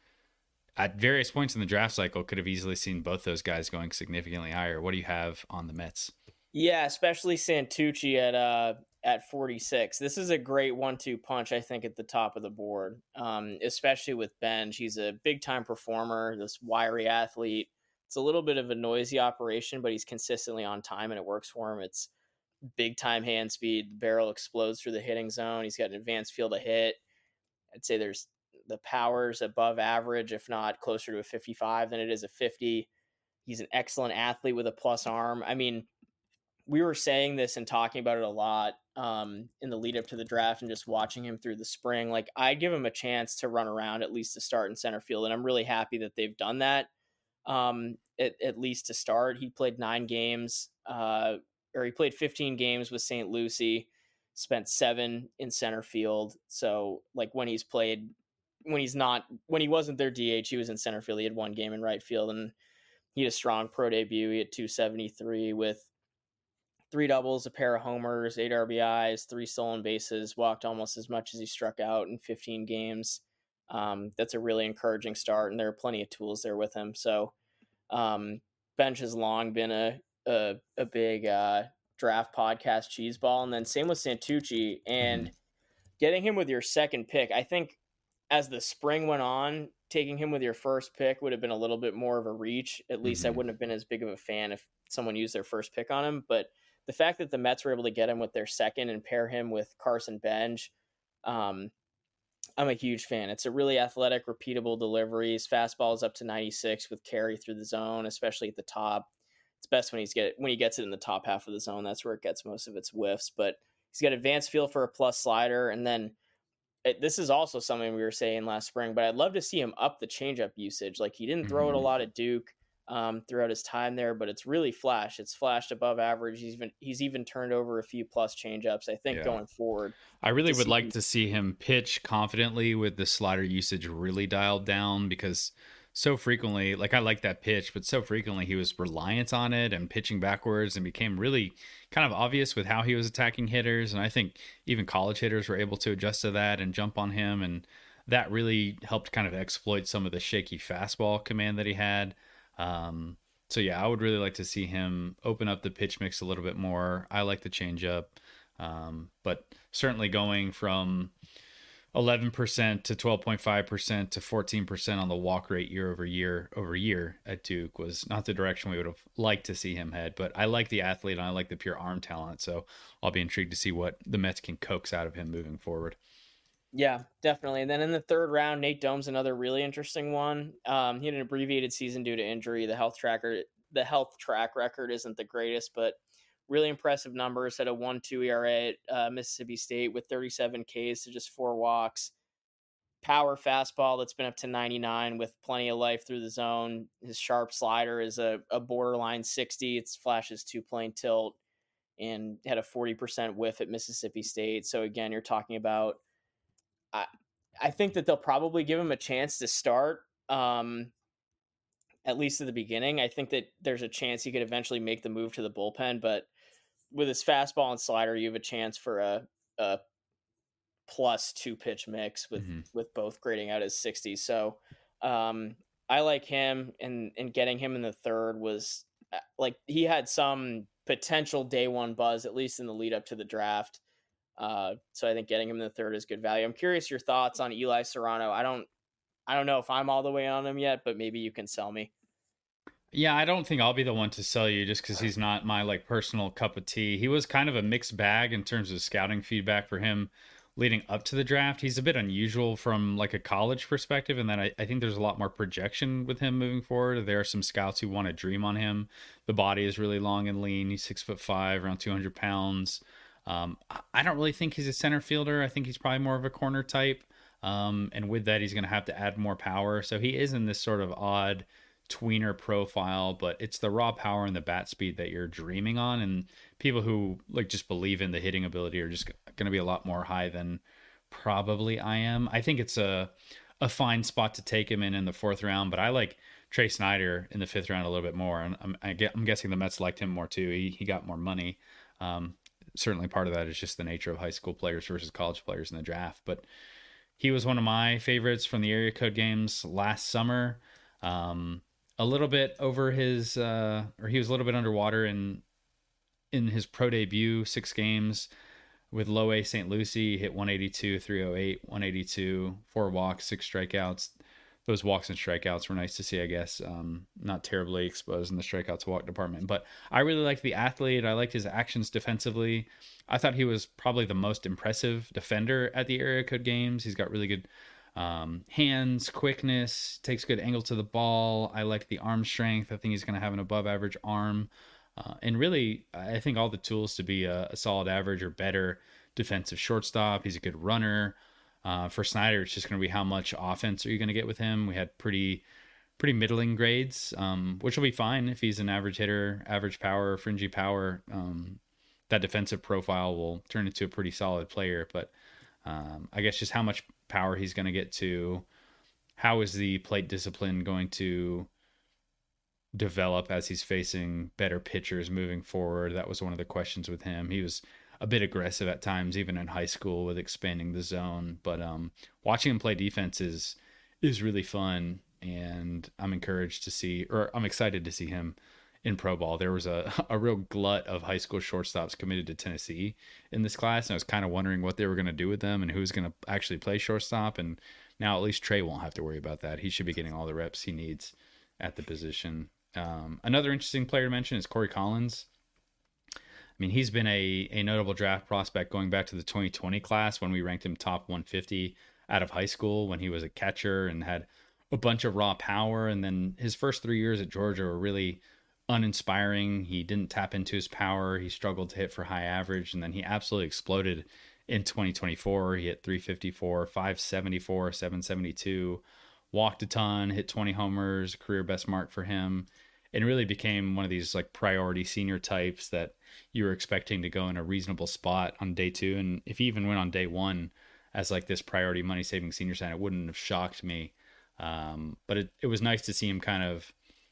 at various points in the draft cycle could have easily seen both those guys going significantly higher. What do you have on the Mets? Yeah, especially Santucci at uh at forty-six. This is a great one two punch, I think, at the top of the board, um, especially with Bench. He's a big-time performer, this wiry athlete. It's a little bit of a noisy operation, but he's consistently on time, and it works for him. It's big-time hand speed. The barrel explodes through the hitting zone. He's got an advanced field of hit. I'd say there's the power's above average, if not closer to a fifty-five than it is a fifty. He's an excellent athlete with a plus arm. I mean, we were saying this and talking about it a lot um, in the lead up to the draft and just watching him through the spring. Like, I'd give him a chance to run around at least to start in center field. And I'm really happy that they've done that. Um, at, at least to start, he played nine games uh, or he played fifteen games with Saint Lucie, spent seven in center field. So like when he's played, when he's not, when he wasn't their D H, he was in center field. He had one game in right field and he had a strong pro debut. He had two seventy-three with three doubles, a pair of homers, eight R B Is, three stolen bases, walked almost as much as he struck out in fifteen games. Um, that's a really encouraging start, and there are plenty of tools there with him. So um, Bench has long been a a, a big uh, draft podcast cheese ball, and then same with Santucci. And mm-hmm. getting him with your second pick, I think as the spring went on, taking him with your first pick would have been a little bit more of a reach. At least mm-hmm. I wouldn't have been as big of a fan if someone used their first pick on him, but the fact that the Mets were able to get him with their second and pair him with Carson Bench, um, I'm a huge fan. It's a really athletic, repeatable delivery. His fastball is up to ninety-six with carry through the zone, especially at the top. It's best when he's get when he gets it in the top half of the zone. That's where it gets most of its whiffs. But he's got advanced feel for a plus slider, and then it, this is also something we were saying last spring. But I'd love to see him up the changeup usage. Like he didn't throw mm-hmm. it a lot at Duke um, throughout his time there, but it's really flashed. It's flashed above average. He's even he's even turned over a few plus changeups. I think yeah. going forward, I really would see, like to see him pitch confidently with the slider usage really dialed down, because so frequently, like I like that pitch, but so frequently he was reliant on it and pitching backwards, and became really kind of obvious with how he was attacking hitters. And I think even college hitters were able to adjust to that and jump on him, and that really helped kind of exploit some of the shaky fastball command that he had. Um, so yeah, I would really like to see him open up the pitch mix a little bit more. I like the changeup, um, but certainly going from eleven percent to twelve point five percent to fourteen percent on the walk rate year over year over year at Duke was not the direction we would have liked to see him head. But I like the athlete and I like the pure arm talent, so I'll be intrigued to see what the Mets can coax out of him moving forward. Yeah, definitely. And then in the third round, Nate Dome's another really interesting one. Um, he had an abbreviated season due to injury. The health tracker, the health track record isn't the greatest, but really impressive numbers. Had a one two E R A at uh, Mississippi State with thirty-seven Ks to just four walks. Power fastball that's been up to ninety-nine with plenty of life through the zone. His sharp slider is a, a borderline sixty. It's flashes two plane tilt, and had a forty percent whiff at Mississippi State. So again, you're talking about I, I think that they'll probably give him a chance to start um, at least at the beginning. I think that there's a chance he could eventually make the move to the bullpen, but with his fastball and slider, you have a chance for a, a plus two pitch mix with, mm-hmm. with both grading out as sixty. So um, I like him, and, and getting him in the third was like, he had some potential day one buzz, at least in the lead up to the draft. Uh, so I think getting him in the third is good value. I'm curious your thoughts on Eli Serrano. I don't, I don't know if I'm all the way on him yet, but maybe you can sell me. Yeah, I don't think I'll be the one to sell you just because he's not my like personal cup of tea. He was kind of a mixed bag in terms of scouting feedback for him leading up to the draft. He's a bit unusual from like a college perspective, and then I, I think there's a lot more projection with him moving forward. There are some scouts who want to dream on him. The body is really long and lean. He's six foot five, around two hundred pounds. Um, I don't really think he's a center fielder. I think he's probably more of a corner type. Um, and with that, he's going to have to add more power. So he is in this sort of odd tweener profile, but it's the raw power and the bat speed that you're dreaming on. And people who like just believe in the hitting ability are just going to be a lot more high than probably I am. I think it's a, a fine spot to take him in in the fourth round, but I like Trey Snyder in the fifth round a little bit more. And I'm, I get, I'm guessing the Mets liked him more too. He, he got more money. Um, certainly part of that is just the nature of high school players versus college players in the draft, but he was one of my favorites from the area code games last summer. Um, a little bit over his, uh, or he was a little bit underwater in, in his pro debut, six games with low A Saint Lucie, hit one eighty-two, three oh eight, one eighty-two, four walks, six strikeouts. Those walks and strikeouts were nice to see, I guess. Um, not terribly exposed in the strikeout to walk department, but I really liked the athlete. I liked his actions defensively. I thought he was probably the most impressive defender at the area code games. He's got really good um, hands, quickness, takes good angle to the ball. I like the arm strength. I think he's going to have an above average arm. Uh, and really, I think all the tools to be a, a solid average or better defensive shortstop. He's a good runner. Uh, for Snyder, it's just going to be how much offense are you going to get with him. We had pretty pretty middling grades, um, which will be fine if he's an average hitter, average power, fringy power. Um, that defensive profile will turn into a pretty solid player. But um, I guess just how much power he's going to get to, how is the plate discipline going to develop as he's facing better pitchers moving forward? That was one of the questions with him. He was a bit aggressive at times, even in high school with expanding the zone. But um, watching him play defense is, is really fun. And I'm encouraged to see, or I'm excited to see him in pro ball. There was a, a real glut of high school shortstops committed to Tennessee in this class. And I was kind of wondering what they were going to do with them and who's going to actually play shortstop. And now at least Trey won't have to worry about that. He should be getting all the reps he needs at the position. Um, another interesting player to mention is Corey Collins. I mean, he's been a, a notable draft prospect going back to the twenty twenty class when we ranked him top one fifty out of high school when he was a catcher and had a bunch of raw power. And then his first three years at Georgia were really uninspiring. He didn't tap into his power. He struggled to hit for high average. And then he absolutely exploded in twenty twenty-four. He hit three fifty-four, five seventy-four, seven seventy-two, walked a ton, hit twenty homers, career best mark for him. And really became one of these like priority senior types that you were expecting to go in a reasonable spot on day two. And if he even went on day one as like this priority money saving senior sign, it wouldn't have shocked me. Um, but it, it was nice to see him kind of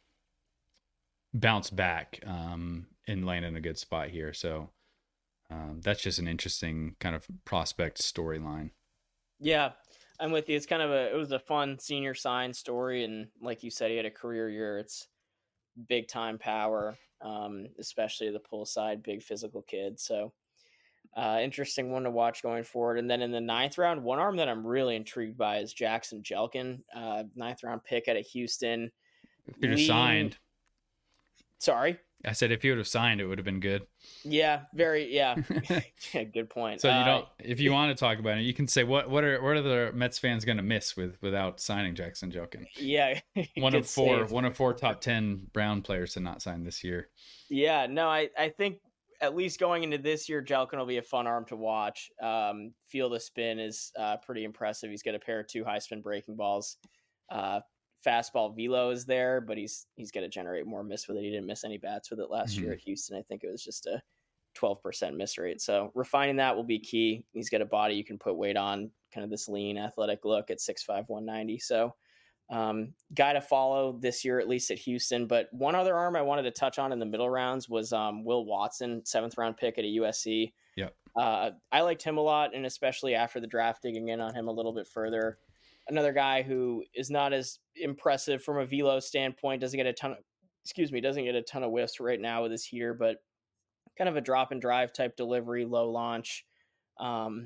bounce back um, and land in a good spot here. So um, that's just an interesting kind of prospect storyline. Yeah, I'm with you. It's kind of a, it was a fun senior sign story. And like you said, he had a career year. It's big time power, um, especially the pull side, big physical kid. So uh, interesting one to watch going forward. And then in the ninth round, one arm that I'm really intrigued by is Jackson Jelkin, uh, ninth round pick out of Houston. If you'd have signed. Sorry? I said if you would have signed, it would have been good. Yeah, very, yeah. yeah good point. So, you uh, know, if you want to talk about it, you can say, what what are what are the Mets fans going to miss with without signing Jackson Jelkin? Yeah. one of four, saved. one of four top ten Brown players to not sign this year. Yeah, no, I, I think at least going into this year, Jelkin will be a fun arm to watch. Um, field of spin is uh, pretty impressive. He's got a pair of two high spin breaking balls. Uh, fastball velo is there, but he's he's going to generate more miss with it. He didn't miss any bats with it last mm-hmm. year at Houston. I think it was just a twelve percent miss rate. So refining that will be key. He's got a body you can put weight on, kind of this lean athletic look at six five, one ninety. So Um, guy to follow this year, at least at Houston. But one other arm I wanted to touch on in the middle rounds was um, Will Watson, seventh round pick at a U S C. Yep. Uh, I liked him a lot, and especially after the draft, digging in on him a little bit further. Another guy who is not as impressive from a velo standpoint, doesn't get a ton of, excuse me, doesn't get a ton of whiffs right now with his heater, but kind of a drop and drive type delivery, low launch. Um,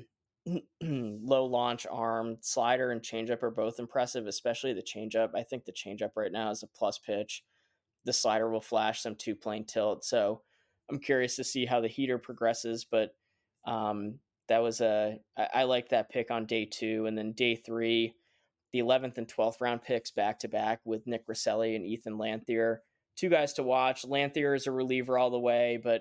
low launch arm, slider and changeup are both impressive, especially the changeup. I think the changeup right now is a plus pitch. The slider will flash some two plane tilt. So I'm curious to see how the heater progresses, but um, that was a, I, I like that pick on day two. And then day three, the eleventh and twelfth round picks back to back with Nick Rosselli and Ethan Lanthier. Two guys to watch. Lanthier is a reliever all the way, but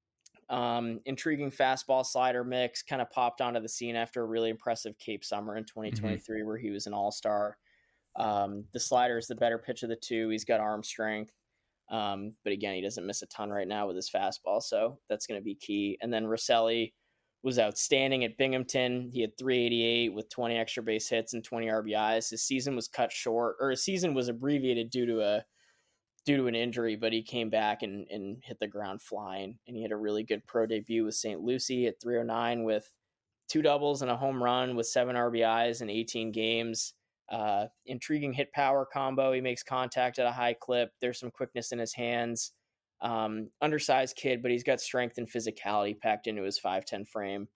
Um, intriguing fastball slider mix, kind of popped onto the scene after a really impressive Cape Summer in twenty twenty-three, mm-hmm. where he was an all-star. Um, the slider is the better pitch of the two. He's got arm strength. Um, but again, he doesn't miss a ton right now with his fastball. So that's going to be key. And then Rosselli was outstanding at Binghamton. He had three eighty-eight with twenty extra base hits and twenty R B Is. His season was cut short, or his season was abbreviated due to a, due to an injury, but he came back and, and hit the ground flying, and he had a really good pro debut with Saint Lucie at three oh nine with two doubles and a home run with seven R B Is in eighteen games. Uh, intriguing hit power combo. He makes contact at a high clip. There's some quickness in his hands. Um, undersized kid, but he's got strength and physicality packed into his five ten frame.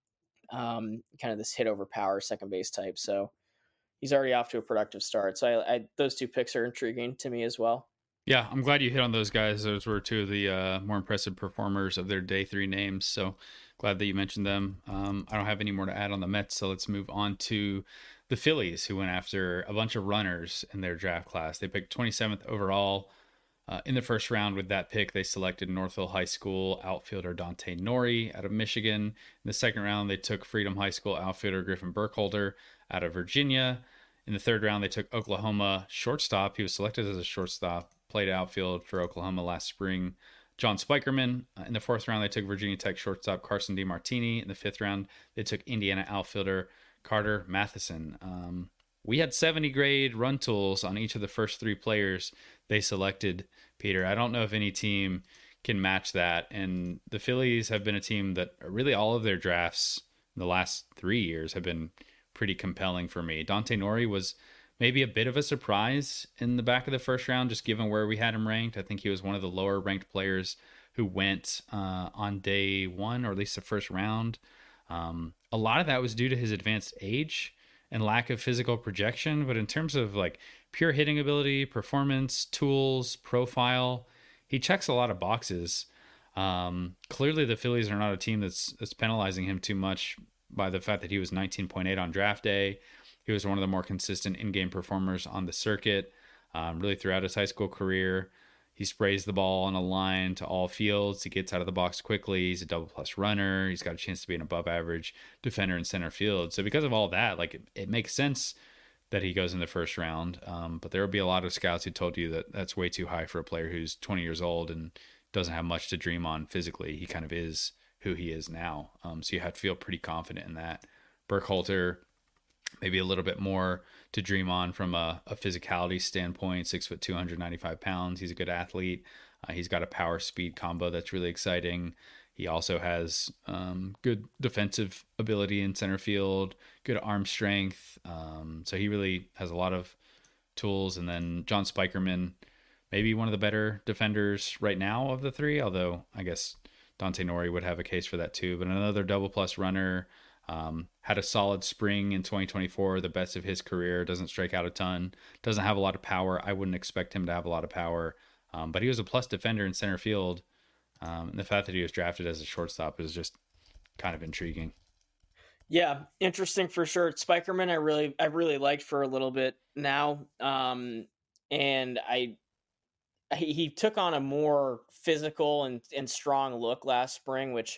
Um, kind of this hit over power second base type. So he's already off to a productive start. So I, I those two picks are intriguing to me as well. Yeah, I'm glad you hit on those guys. Those were two of the uh, more impressive performers of their day three names. So glad that you mentioned them. Um, I don't have any more to add on the Mets, so let's move on to the Phillies, who went after a bunch of runners in their draft class. They picked twenty-seventh overall. Uh, in the first round with that pick, they selected Northville High School outfielder Dante Nori out of Michigan. In the second round, they took Freedom High School outfielder Griffin Burkholder out of Virginia. In the third round, they took Oklahoma shortstop. He was selected as a shortstop, played outfield for Oklahoma last spring, John Spikerman. Uh, in the fourth round, they took Virginia Tech shortstop Carson DiMartini. In the fifth round, they took Indiana outfielder Carter Matheson. Um, we had seventy grade run tools on each of the first three players they selected, Peter. I don't know if any team can match that. And the Phillies have been a team that really all of their drafts in the last three years have been pretty compelling for me. Dante Nori was maybe a bit of a surprise in the back of the first round, just given where we had him ranked. I think he was one of the lower ranked players who went uh, on day one, or at least the first round. Um, a lot of that was due to his advanced age and lack of physical projection. But in terms of like pure hitting ability, performance, tools, profile, he checks a lot of boxes. Um, clearly the Phillies are not a team that's, that's penalizing him too much by the fact that he was nineteen point eight on draft day. He was one of the more consistent in-game performers on the circuit, um, really throughout his high school career. He sprays the ball on a line to all fields. He gets out of the box quickly. He's a double plus runner. He's got a chance to be an above average defender in center field. So because of all that, like it, it makes sense that he goes in the first round. Um, but there will be a lot of scouts who told you that that's way too high for a player who's twenty years old and doesn't have much to dream on physically. He kind of is who he is now. Um, so you have to feel pretty confident in that. Burkhalter, maybe a little bit more to dream on from a, a physicality standpoint. Six foot, two hundred ninety-five pounds. He's a good athlete. Uh, he's got a power speed combo that's really exciting. He also has um, good defensive ability in center field, good arm strength. Um, so he really has a lot of tools. And then John Spikerman, maybe one of the better defenders right now of the three, although I guess Dante Nori would have a case for that too. But another double plus runner. Um, had a solid spring in twenty twenty-four, the best of his career, doesn't strike out a ton, doesn't have a lot of power. I wouldn't expect him to have a lot of power, um, but he was a plus defender in center field. Um, and the fact that he was drafted as a shortstop is just kind of intriguing. Yeah, interesting for sure. Spikerman, I really, I really liked for a little bit now. Um, and I, he, he took on a more physical and, and strong look last spring, which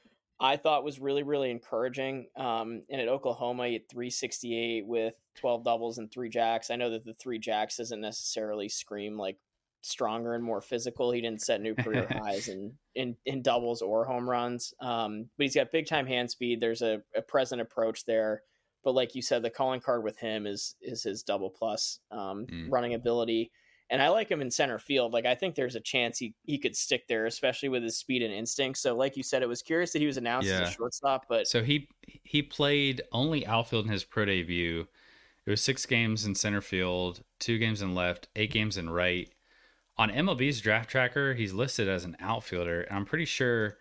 I thought was really, really encouraging. Um, and at Oklahoma, he had three sixty-eight with twelve doubles and three jacks. I know that the three jacks doesn't necessarily scream like stronger and more physical. He didn't set new career highs in, in, in doubles or home runs. Um, but he's got big time hand speed. There's a, a present approach there, But like you said, the calling card with him is is his double plus um, Mm. running ability. And I like him in center field. Like, I think there's a chance he, he could stick there, especially with his speed and instinct. So like you said, it was curious that he was announced Yeah. as a shortstop, but So he he played only outfield in his pro debut. It was six games in center field, two games in left, eight games in right. On M L B's draft tracker, he's listed as an outfielder, and I'm pretty sure,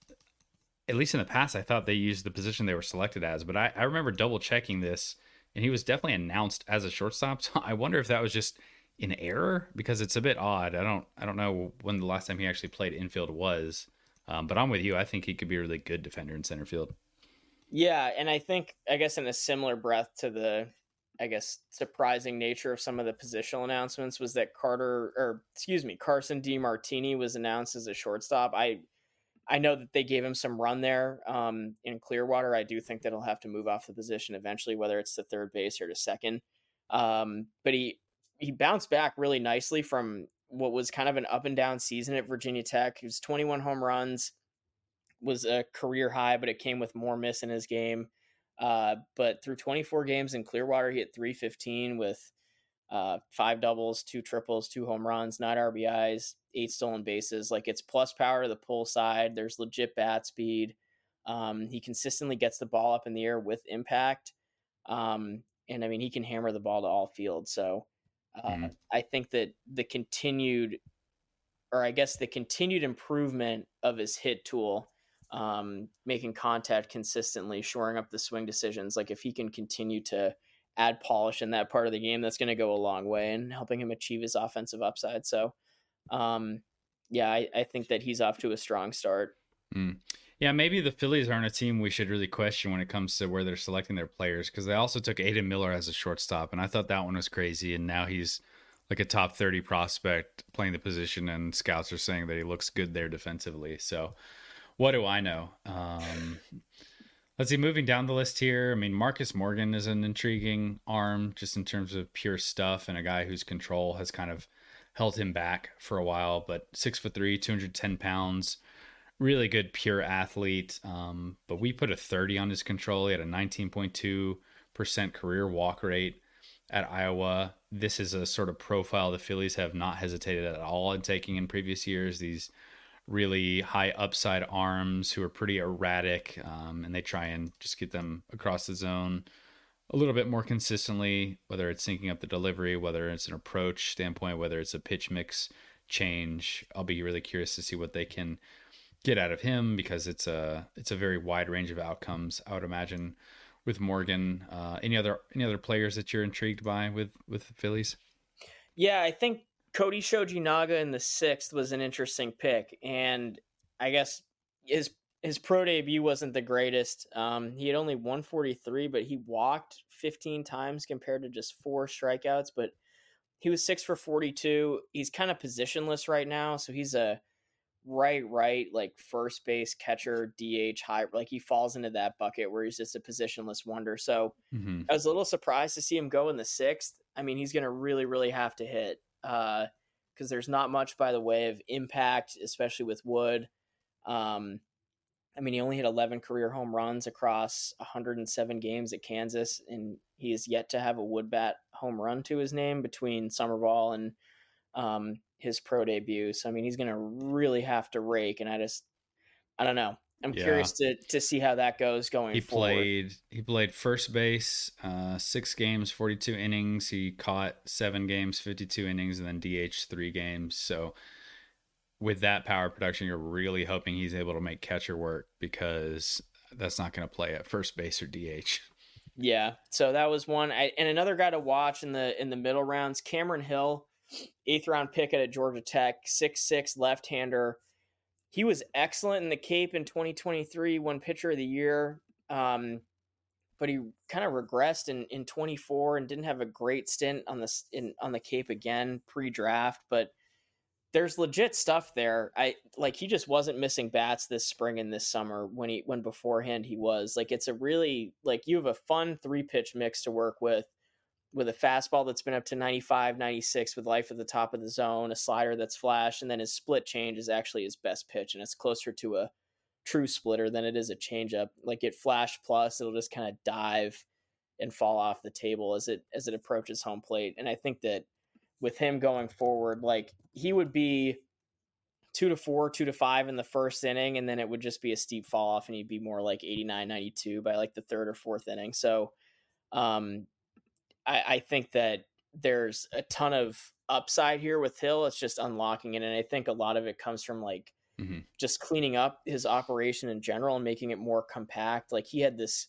at least in the past, I thought they used the position they were selected as. But I, I remember double checking this, and he was definitely announced as a shortstop. So I wonder if that was just an error, because it's a bit odd. I don't I don't know when the last time he actually played infield was. Um, but I'm with you. I think he could be a really good defender in center field. yeah. And I think, I guess in a similar breath to the, I guess, surprising nature of some of the positional announcements was that Carter, or excuse me, Carson DeMartini was announced as a shortstop. I I know that they gave him some run there um, in Clearwater. I do think that he'll have to move off the position eventually, whether it's to third base or to second. Um, but he he bounced back really nicely from what was kind of an up and down season at Virginia Tech. He was twenty-one home runs, was a career high, but it came with more miss in his game. Uh, but through twenty-four games in Clearwater, he hit three fifteen with uh, five doubles, two triples, two home runs, nine R B Is, eight stolen bases. Like, it's plus power to the pull side. There's legit bat speed. Um, he consistently gets the ball up in the air with impact. Um, and I mean, he can hammer the ball to all fields. So uh, Mhm. I think that the continued, or I guess the continued improvement of his hit tool, um, making contact consistently, shoring up the swing decisions. Like, if he can continue to add polish in that part of the game, that's going to go a long way in helping him achieve his offensive upside. So, um, yeah, I, I think that he's off to a strong start. Mm. Yeah, maybe the Phillies aren't a team we should really question when it comes to where they're selecting their players, because they also took Aiden Miller as a shortstop, and I thought that one was crazy. And now he's like a top thirty prospect playing the position, and scouts are saying that he looks good there defensively. So what do I know? Um, let's see, moving down the list here. I mean, Marcus Morgan is an intriguing arm just in terms of pure stuff, and a guy whose control has kind of held him back for a while, but six foot three, two hundred ten pounds, really good pure athlete. Um, but we put a thirty on his control. He had a nineteen point two percent career walk rate at Iowa. This is a sort of profile the Phillies have not hesitated at all in taking in previous years. These really high upside arms who are pretty erratic, um, and they try and just get them across the zone a little bit more consistently, whether it's syncing up the delivery, whether it's an approach standpoint, whether it's a pitch mix change. I'll be really curious to see what they can get out of him, because it's a it's a very wide range of outcomes, I would imagine, with Morgan. Uh, any other any other players that you're intrigued by with with the Phillies? Yeah, I think Cody Shoji Naga in the sixth was an interesting pick, and I guess his his pro debut wasn't the greatest. Um, he had only one forty-three, but he walked fifteen times compared to just four strikeouts. But he was six for forty-two. He's kind of positionless right now, so he's a right, right, like first base, catcher, D H, high. Like, he falls into that bucket where he's just a positionless wonder. So Mm-hmm. I was a little surprised to see him go in the sixth. I mean, he's going to really, really have to hit, because uh, there's not much by the way of impact, especially with Wood. Um, I mean, he only hit eleven career home runs across one hundred seven games at Kansas, and he has yet to have a Wood bat home run to his name between summer ball and um, his pro debut. So, I mean, he's going to really have to rake, and I just, I don't know. I'm Yeah. curious to to see how that goes going He forward. played he played first base, uh, six games, forty-two innings. He caught seven games, fifty-two innings, and then D H three games. So with that power production, you're really hoping he's able to make catcher work, because that's not going to play at first base or D H. Yeah, so that was one. I, and another guy to watch in the in the middle rounds, Cameron Hill, eighth round pick at Georgia Tech, six six left-hander. He was excellent in the Cape in twenty twenty-three, won pitcher of the year. Um, but he kind of regressed in, in twenty-four and didn't have a great stint on the in on the Cape again pre-draft. But there's legit stuff there. I like he just wasn't missing bats this spring and this summer when he when beforehand he was. Like, it's a really, like, you have a fun three pitch mix to work with. With a fastball that's been up to ninety-five, ninety-six with life at the top of the zone, a slider that's flash, and then his split change is actually his best pitch, and it's closer to a true splitter than it is a changeup. Like, it flash plus, it'll just kind of dive and fall off the table as it as it approaches home plate. And I think that with him going forward, like he would be two to four, two to five in the first inning, and then it would just be a steep fall off, and he'd be more like eighty-nine, ninety-two by like the third or fourth inning. So um, I, I think that there's a ton of upside here with Hill. It's just unlocking it, and I think a lot of it comes from like mm-hmm. just cleaning up his operation in general and making it more compact. Like he had this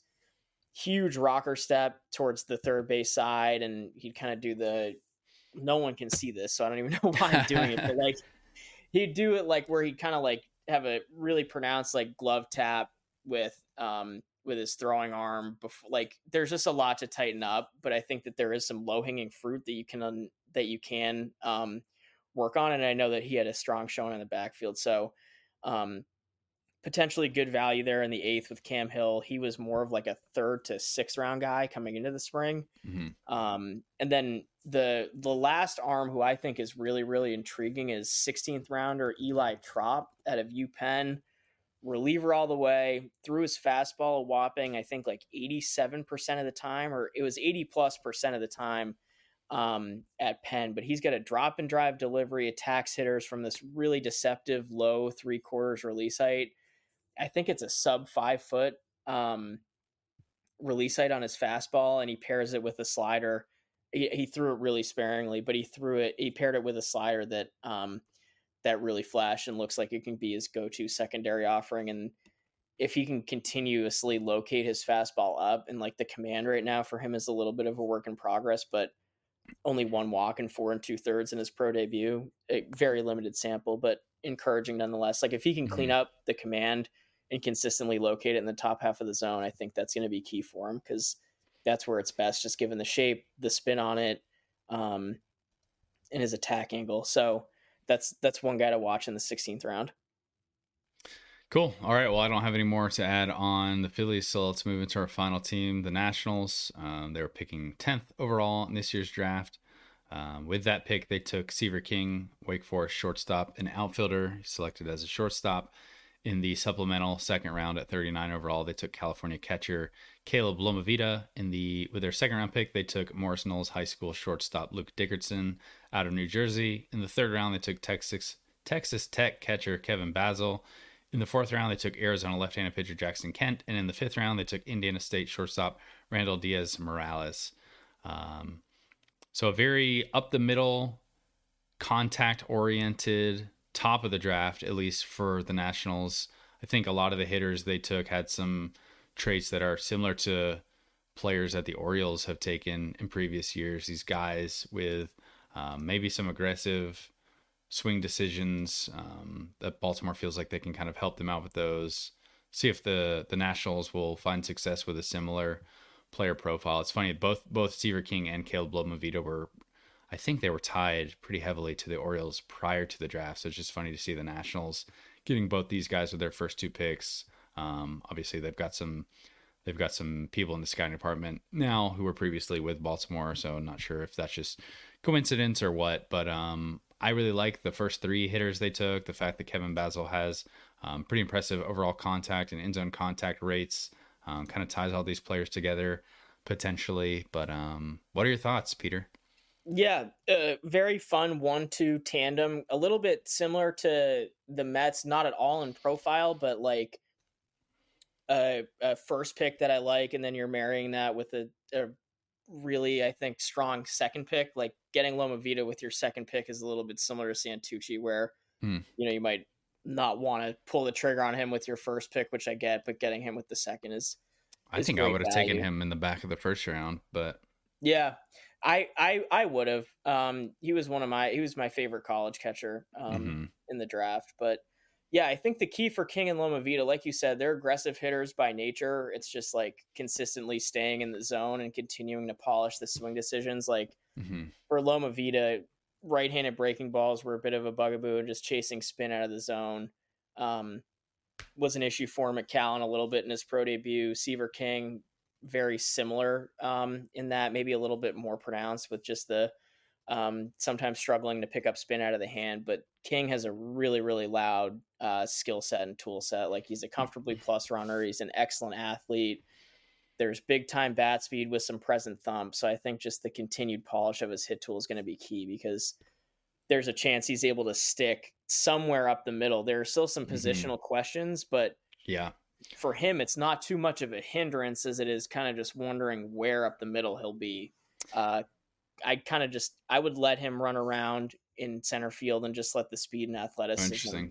huge rocker step towards the third base side, and he'd kind of do the, no one can see this, so I don't even know why I'm doing it, but like he'd do it like where he'd kind of like have a really pronounced like glove tap with um with his throwing arm before. Like there's just a lot to tighten up, but I think that there is some low hanging fruit that you can un- that you can um work on, and I know that he had a strong showing in the backfield, so um potentially good value there in the eighth with Cam Hill. He was more of like a third to sixth round guy coming into the spring. Mm-hmm. Um, and then the the last arm who I think is really, really intriguing is sixteenth rounder Eli Trop out of UPenn. Reliever all the way, threw his fastball a whopping, I think like eighty-seven percent of the time, or it was eighty plus percent of the time um, at Penn. But he's got a drop and drive delivery, attacks hitters from this really deceptive low three quarters release height. I think it's a sub five foot um, release height on his fastball, and he pairs it with a slider. He, he threw it really sparingly, but he threw it, he paired it with a slider that, um, that really flashed and looks like it can be his go-to secondary offering. And if he can continuously locate his fastball up, and like the command right now for him is a little bit of a work in progress, but only one walk and four and two thirds in his pro debut, a very limited sample, but encouraging nonetheless. Like if he can clean up the command and consistently locate it in the top half of the zone, I think that's going to be key for him, because that's where it's best, just given the shape, the spin on it, um, and his attack angle. So that's that's one guy to watch in the sixteenth round. Cool. All right. Well, I don't have any more to add on the Phillies, so let's move into our final team, the Nationals. Um, they were picking tenth overall in this year's draft. Um, with that pick, they took Seaver King, Wake Forest shortstop, and outfielder, selected as a shortstop. In the supplemental second round at thirty-nine overall, they took California catcher Caleb Lomavita. In the with their second round pick, they took Morris Knowles High School shortstop Luke Dickerson out of New Jersey. In the third round, they took Texas Texas Tech catcher Kevin Basil. In the fourth round, they took Arizona left-handed pitcher Jackson Kent, and in the fifth round, they took Indiana State shortstop Randall Diaz Morales. Um, so a very up the middle, contact oriented top of the draft, at least for the Nationals. I think a lot of the hitters they took had some traits that are similar to players that the Orioles have taken in previous years. These guys with um, maybe some aggressive swing decisions um, that Baltimore feels like they can kind of help them out with those. See if the the Nationals will find success with a similar player profile. It's funny, both both Seaver King and Caleb Lomavita were, I think they were tied pretty heavily to the Orioles prior to the draft. So it's just funny to see the Nationals getting both these guys with their first two picks. Um, obviously, they've got some they've got some people in the scouting department now who were previously with Baltimore. So I'm not sure if that's just coincidence or what. But um, I really like the first three hitters they took. The fact that Kevin Basil has um, pretty impressive overall contact and end zone contact rates um, kind of ties all these players together potentially. But um, what are your thoughts, Peter? Yeah, uh, very fun one two tandem. A little bit similar to the Mets, not at all in profile, but like a, a first pick that I like, and then you're marrying that with a, a really, I think, strong second pick. Like getting Lomavita with your second pick is a little bit similar to Santucci, where hmm. you know you might not want to pull the trigger on him with your first pick, which I get, but getting him with the second is. I is think I would have value. taken him in the back of the first round, but yeah. I, I, I would have. Um, he was one of my he was my favorite college catcher um, mm-hmm. in the draft. But yeah, I think the key for King and Lomavita, like you said, they're aggressive hitters by nature. It's just like consistently staying in the zone and continuing to polish the swing decisions. Like mm-hmm. for Lomavita, right-handed breaking balls were a bit of a bugaboo, and just chasing spin out of the zone um, was an issue for him at Cal and a little bit in his pro debut. Seaver King, very similar um, in that, maybe a little bit more pronounced with just the um, sometimes struggling to pick up spin out of the hand. But King has a really, really loud uh, skill set and tool set. Like he's a comfortably plus runner. He's an excellent athlete. There's big time bat speed with some present thump. So I think just the continued polish of his hit tool is going to be key, because there's a chance he's able to stick somewhere up the middle. There are still some positional mm-hmm. questions, but yeah, for him, it's not too much of a hindrance as it is kind of just wondering where up the middle he'll be. Uh, I kind of just, I would let him run around in center field and just let the speed and athleticism. Interesting.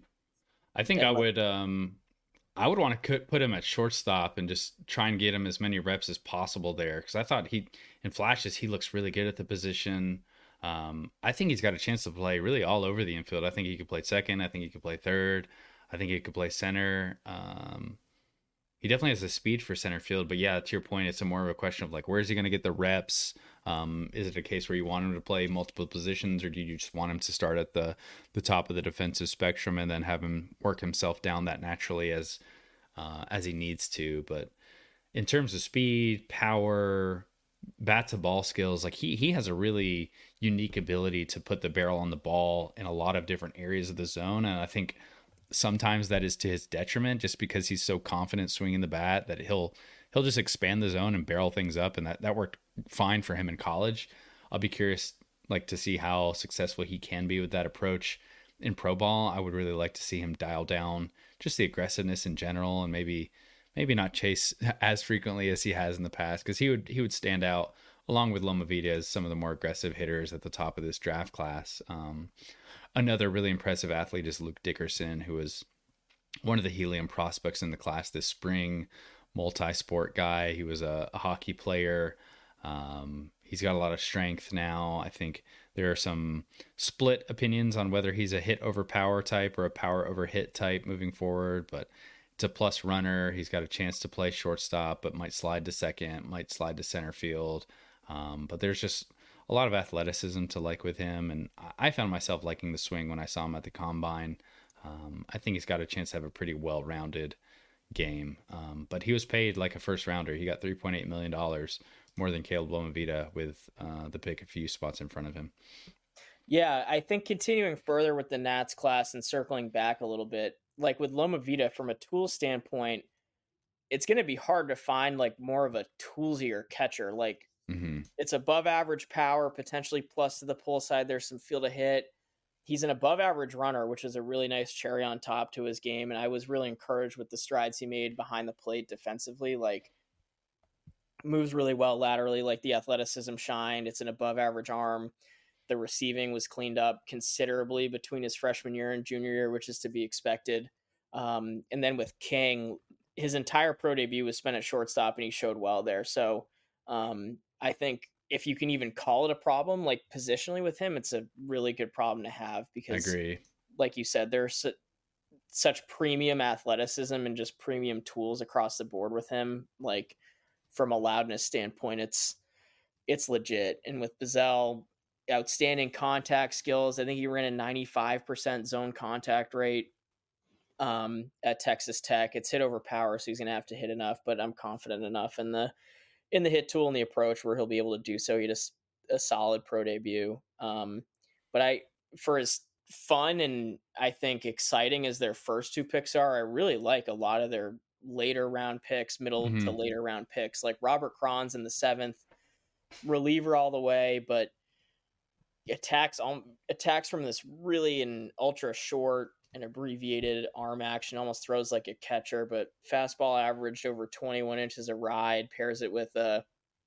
I think I would, um, I would want to put him at shortstop and just try and get him as many reps as possible there. Because I thought he, in flashes, he looks really good at the position. Um, I think he's got a chance to play really all over the infield. I think he could play second. I think he could play third. I think he could play center. Um, he definitely has the speed for center field. But yeah, to your point, it's a more of a question of like, where is he going to get the reps? Um, is it a case where you want him to play multiple positions, or do you just want him to start at the the top of the defensive spectrum and then have him work himself down that naturally as uh, as he needs to? But in terms of speed, power, bat to ball skills, like he he has a really unique ability to put the barrel on the ball in a lot of different areas of the zone, and I think sometimes that is to his detriment, just because he's so confident swinging the bat that he'll he'll just expand the zone and barrel things up, and that that worked fine for him in college. I'll be curious like to see how successful he can be with that approach in pro ball. I would really like to see him dial down just the aggressiveness in general, and maybe maybe not chase as frequently as he has in the past, because he would he would stand out along with Loma Vida as some of the more aggressive hitters at the top of this draft class. Um, another really impressive athlete is Luke Dickerson, who was one of the helium prospects in the class this spring, multi-sport guy. He was a, a hockey player. Um, he's got a lot of strength now. I think there are some split opinions on whether he's a hit over power type or a power over hit type moving forward, but it's a plus runner. He's got a chance to play shortstop, but might slide to second, might slide to center field. Um, but there's just a lot of athleticism to like with him. And I found myself liking the swing when I saw him at the combine. Um, I think he's got a chance to have a pretty well-rounded game. Um, but he was paid like a first rounder. He got three point eight million dollars, more than Caleb Loma Vida, with uh, the pick a few spots in front of him. Yeah, I think continuing further with the Nats class and circling back a little bit, like with Loma Vida, from a tool standpoint, it's going to be hard to find like more of a toolsier catcher. Like mm-hmm. It's above average power, potentially plus to the pull side. There's some field of hit. He's an above average runner, which is a really nice cherry on top to his game. And I was really encouraged with the strides he made behind the plate defensively. Like, moves really well laterally, like the athleticism shined. It's an above average arm. The receiving was cleaned up considerably between his freshman year and junior year, which is to be expected. Um, and then with King, his entire pro debut was spent at shortstop, and he showed well there. So um, I think if you can even call it a problem, like positionally with him, it's a really good problem to have, because I agree. Like you said, there's su- such premium athleticism and just premium tools across the board with him. Like, from a loudness standpoint, it's it's legit. And with Bizzell, outstanding contact skills. I think he ran a ninety-five percent zone contact rate um, at Texas Tech. It's hit over power, so he's going to have to hit enough, but I'm confident enough in the in the hit tool and the approach where he'll be able to do so. He just a solid pro debut. Um, but I, for as fun and I think exciting as their first two picks are, I really like a lot of their later round picks, middle mm-hmm. to later round picks, like Robert Cron's in the seventh, reliever all the way, but attacks on attacks from this really an ultra short and abbreviated arm action, almost throws like a catcher, but fastball averaged over twenty-one inches a ride, pairs it with a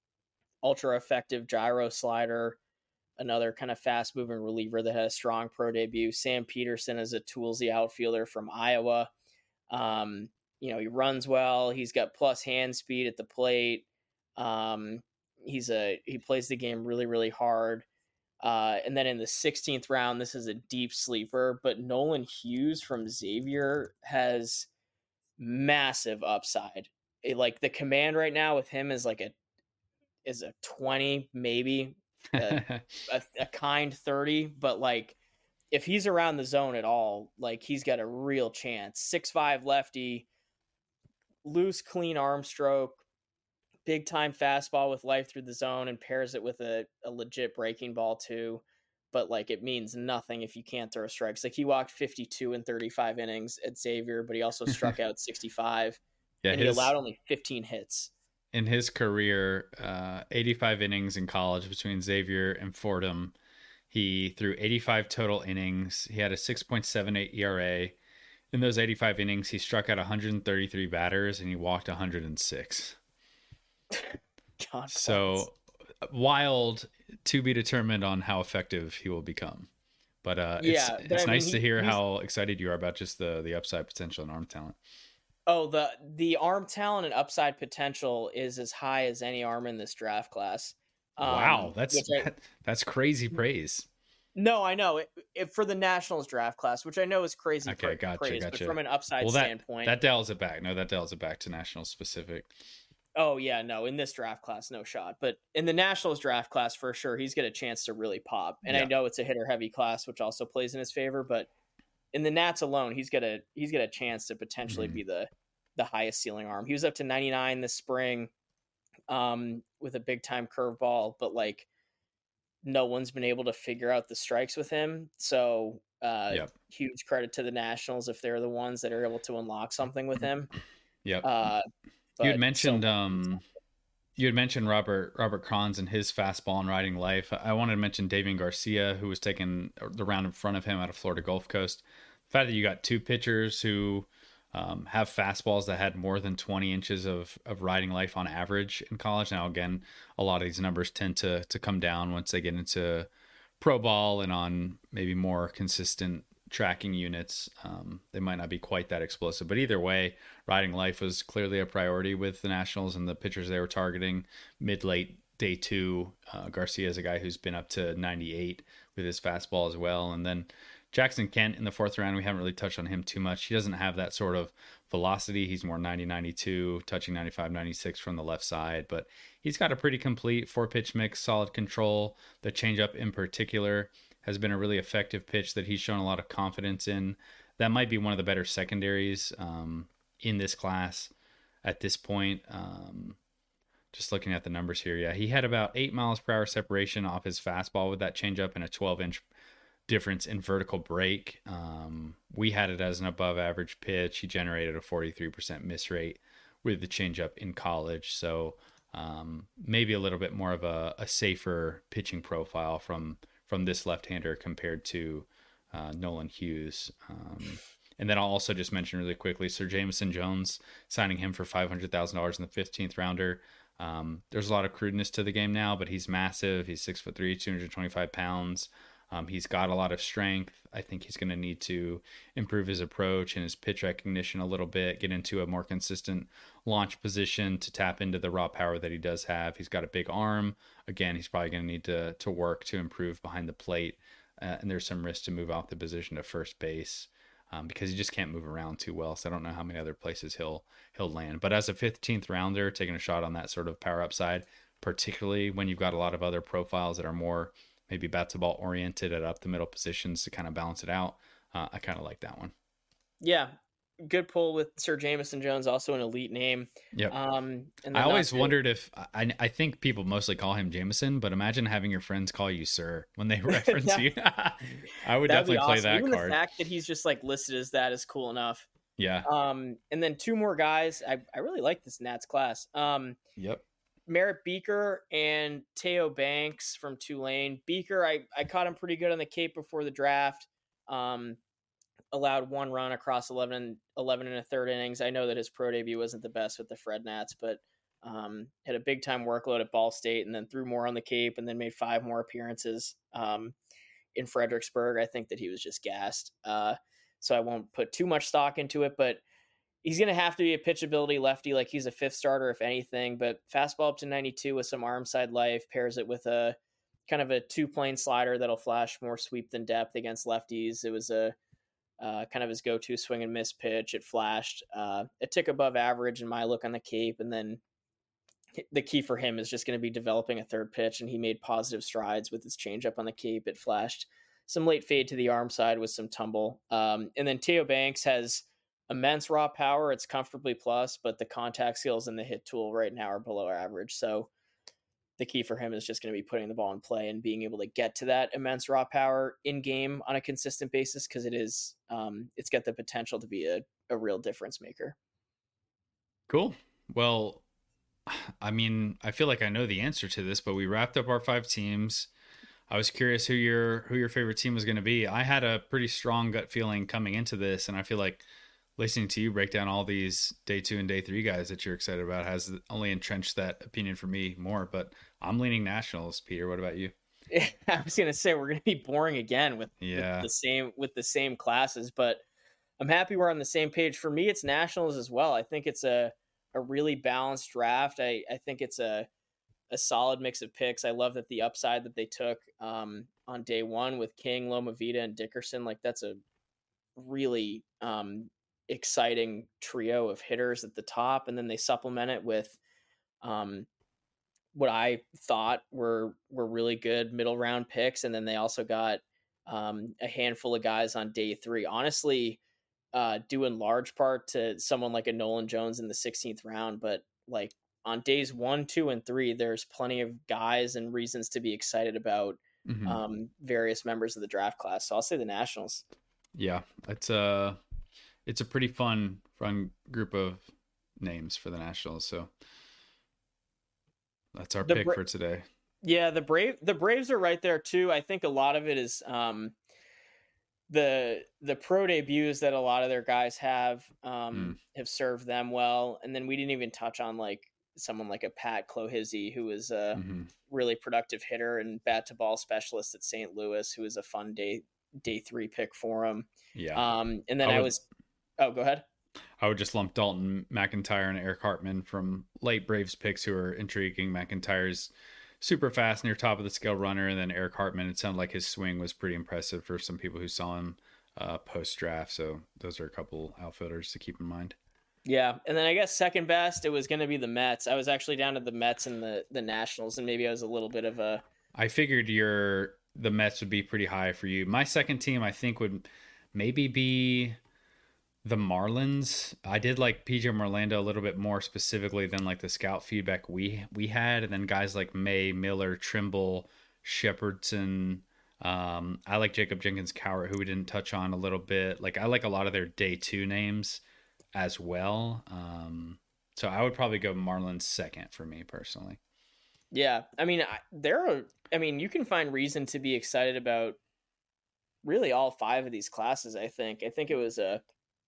ultra effective gyro slider, another kind of fast moving reliever that had a strong pro debut. Sam Peterson is a toolsy outfielder from Iowa. Um, You know, he runs well. He's got plus hand speed at the plate. Um, he's a he plays the game really, really hard. Uh, and then in the sixteenth round, this is a deep sleeper, but Nolan Hughes from Xavier has massive upside. It, like the command right now with him is like a is a twenty, maybe a, a, a kind thirty, but like if he's around the zone at all, like he's got a real chance. six five lefty. Loose, clean arm stroke, big time fastball with life through the zone, and pairs it with a, a legit breaking ball too. But like, it means nothing if you can't throw strikes. Like, he walked fifty-two in thirty-five innings at Xavier, but he also struck out sixty-five, yeah, and his, he allowed only fifteen hits. in his career, uh, eighty-five innings in college between Xavier and Fordham. He threw eighty-five total innings. He had a six point seven eight E R A. In those eighty-five innings, he struck out one hundred thirty-three batters and he walked one hundred six. God so wild, to be determined on how effective he will become. But uh, yeah, it's, but it's I mean, nice he, to hear he's... how excited you are about just the, the upside potential and arm talent. Oh, the the arm talent and upside potential is as high as any arm in this draft class. Um, wow, that's I, that, that's crazy praise. No, I know it, it for the Nationals draft class, which I know is crazy. Okay, pra- gotcha, praise, gotcha. But from an upside well, that, standpoint, that dials it back. No, that dials it back to Nationals specific. Oh yeah, no, in this draft class, no shot. But in the Nationals draft class, for sure, he's got a chance to really pop. And yeah. I know it's a hitter heavy class, which also plays in his favor. But in the Nats alone, he's got a he's got a chance to potentially mm-hmm. be the the highest ceiling arm. He was up to ninety-nine this spring, um, with a big time curveball, but like no one's been able to figure out the strikes with him. So uh, yep. huge credit to the Nationals if they're the ones that are able to unlock something with him. Yep. Uh, you had mentioned so- um, you had mentioned Robert Robert Cron's and his fastball and riding life. I wanted to mention Davian Garcia, who was taking the round in front of him out of Florida Gulf Coast. The fact that you got two pitchers who um, have fastballs that had more than twenty inches of, of riding life on average in college. Now, again, a lot of these numbers tend to to come down once they get into pro ball and on maybe more consistent tracking units. Um, they might not be quite that explosive, but either way, riding life was clearly a priority with the Nationals and the pitchers they were targeting mid late day two. Uh, Garcia is a guy who's been up to ninety-eight with his fastball as well. And then Jackson Kent in the fourth round, we haven't really touched on him too much. He doesn't have that sort of velocity. He's more ninety, ninety-two, touching ninety-five, ninety-six from the left side, but he's got a pretty complete four pitch mix, solid control. The changeup in particular has been a really effective pitch that he's shown a lot of confidence in. That might be one of the better secondaries um, in this class at this point. Um, just looking at the numbers here. Yeah, he had about eight miles per hour separation off his fastball with that changeup and a twelve inch difference in vertical break. Um, we had it as an above average pitch. He generated a forty-three percent miss rate with the changeup in college. So um, maybe a little bit more of a, a safer pitching profile from, from this left-hander compared to uh, Nolan Hughes. Um, and then I'll also just mention really quickly, Sir Jamison Jones, signing him for five hundred thousand dollars in the fifteenth rounder. Um, there's a lot of crudeness to the game now, but he's massive. He's six foot three, two hundred twenty-five pounds. Um, he's got a lot of strength. I think he's going to need to improve his approach and his pitch recognition a little bit, get into a more consistent launch position to tap into the raw power that he does have. He's got a big arm. Again, he's probably going to need to to work to improve behind the plate. Uh, and there's some risk to move off the position to first base um, because he just can't move around too well. So I don't know how many other places he'll he'll land. But as a fifteenth rounder, taking a shot on that sort of power upside, particularly when you've got a lot of other profiles that are more maybe bat to ball oriented at up the middle positions to kind of balance it out. Uh, I kind of like that one. Yeah. Good pull with Sir Jamison Jones, also an elite name. Yep. Um, and I always wondered if I, I think people mostly call him Jameson, but imagine having your friends call you Sir when they reference that, you. I would definitely awesome. play that Even card. The fact that he's just like listed as that is cool enough. Yeah. Um, and then two more guys. I, I really like this Nats class. Um, yep. Merritt Beaker and Teo Banks from Tulane. Beaker, I, I caught him pretty good on the Cape before the draft. Um, allowed one run across eleven, eleven and a third innings. I know that his pro debut wasn't the best with the Fred Nats, but um, had a big time workload at Ball State and then threw more on the Cape and then made five more appearances um, in Fredericksburg. I think that he was just gassed. Uh, so I won't put too much stock into it, but he's going to have to be a pitchability lefty. Like he's a fifth starter, if anything, but fastball up to ninety-two with some arm side life, pairs it with a kind of a two plane slider that'll flash more sweep than depth against lefties. It was a uh, kind of his go-to swing and miss pitch. It flashed uh, a tick above average in my look on the Cape. And then the key for him is just going to be developing a third pitch. And he made positive strides with his changeup on the Cape. It flashed some late fade to the arm side with some tumble. Um, and then Teo Banks has immense raw power. It's comfortably plus, but the contact skills and the hit tool right now are below average. So the key for him is just going to be putting the ball in play and being able to get to that immense raw power in game on a consistent basis. Cause it is, um, it's got the potential to be a, a real difference maker. Cool. Well, I mean, I feel like I know the answer to this, but we wrapped up our five teams. I was curious who your who your favorite team was going to be. I had a pretty strong gut feeling coming into this, and I feel like listening to you break down all these day two and day three guys that you're excited about has only entrenched that opinion for me more. But I'm leaning Nationals. Peter, what about you? Yeah, I was gonna say we're gonna be boring again with, yeah. with the same with the same classes, but I'm happy we're on the same page. For me, it's Nationals as well. I think it's a a really balanced draft. I, I think it's a a solid mix of picks. I love that the upside that they took um, on day one with King, Loma Vida, and Dickerson, like that's a really um, exciting trio of hitters at the top. And then they supplement it with um, what I thought were were really good middle round picks. And then they also got um, a handful of guys on day three. Honestly, uh, due in large part to someone like a Nolan Jones in the sixteenth round, but like on days one, two, and three, there's plenty of guys and reasons to be excited about mm-hmm. um, various members of the draft class. So I'll say the Nationals. Yeah, it's a it's a pretty fun fun group of names for the Nationals. So that's our the pick Bra- for today. Yeah, the Brave the Braves are right there too. I think a lot of it is um, the the pro debuts that a lot of their guys have um, mm. have served them well, and then we didn't even touch on like someone like a Pat Clohizzi, who is a mm-hmm. really productive hitter and bat to ball specialist at Saint Louis, who is a fun day day three pick for him. Yeah. Um, and then I, would, I was, oh, go ahead. I would just lump Dalton McIntyre and Eric Hartman from late Braves picks who are intriguing. McIntyre's super fast, near top of the scale runner, and then Eric Hartman, it sounded like his swing was pretty impressive for some people who saw him uh, post draft. So those are a couple outfielders to keep in mind. Yeah, and then I guess second best, it was going to be the Mets. I was actually down to the Mets and the, the Nationals, and maybe I was a little bit of a... I figured your the Mets would be pretty high for you. My second team, I think, would maybe be the Marlins. I did like P J Orlando a little bit more specifically than like the scout feedback we we had, and then guys like May, Miller, Trimble, Shepherdson. Um, I like Jacob Jenkins Cowart, who we didn't touch on a little bit. Like I like a lot of their day two names as well. Um, so I would probably go Marlins second for me personally. Yeah. I mean, I, there are, I mean, you can find reason to be excited about really all five of these classes. I think, I think it was a,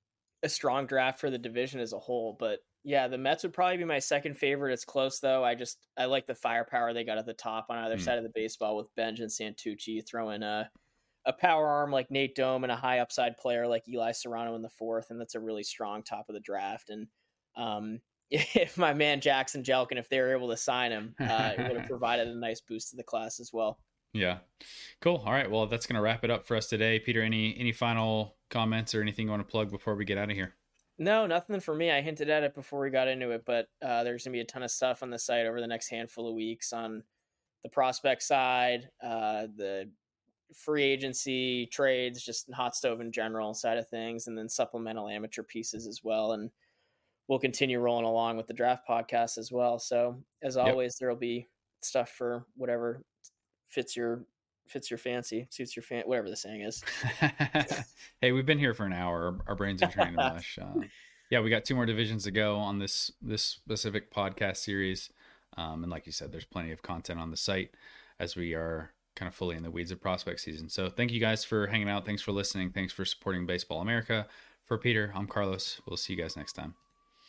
a strong draft for the division as a whole, but yeah, the Mets would probably be my second favorite. It's close though. I just, I like the firepower they got at the top on either mm. side of the baseball with Benj and Santucci throwing a, a power arm like Nate Dome and a high upside player like Eli Serrano in the fourth. And that's a really strong top of the draft. And um, if my man Jackson Jelkin, if they were able to sign him, uh, it would have provided a nice boost to the class as well. Yeah. Cool. All right. Well, that's going to wrap it up for us today. Peter, any, any final comments or anything you want to plug before we get out of here? No, nothing for me. I hinted at it before we got into it, but uh, there's going to be a ton of stuff on the site over the next handful of weeks on the prospect side, uh, the free agency, trades, just hot stove in general side of things, and then supplemental amateur pieces as well. And we'll continue rolling along with the draft podcast as well. So as always, yep. There will be stuff for whatever fits your fits your fancy, suits your fan, whatever the saying is. Hey, we've been here for an hour. Our brains are trained to mush. Uh, yeah, we got two more divisions to go on this this specific podcast series. Um, and like you said, there's plenty of content on the site as we are kind of fully in the weeds of prospect season. So thank you guys for hanging out. Thanks for listening. Thanks for supporting Baseball America. For Peter, I'm Carlos. We'll see you guys next time.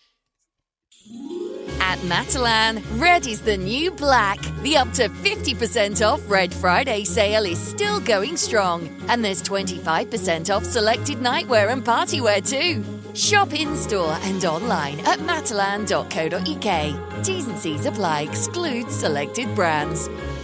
At Matalan, red is the new black. The up to fifty percent off Red Friday sale is still going strong. And there's twenty-five percent off selected nightwear and partywear too. Shop in-store and online at matalan dot co dot uk. T's and C's apply. Excludes selected brands.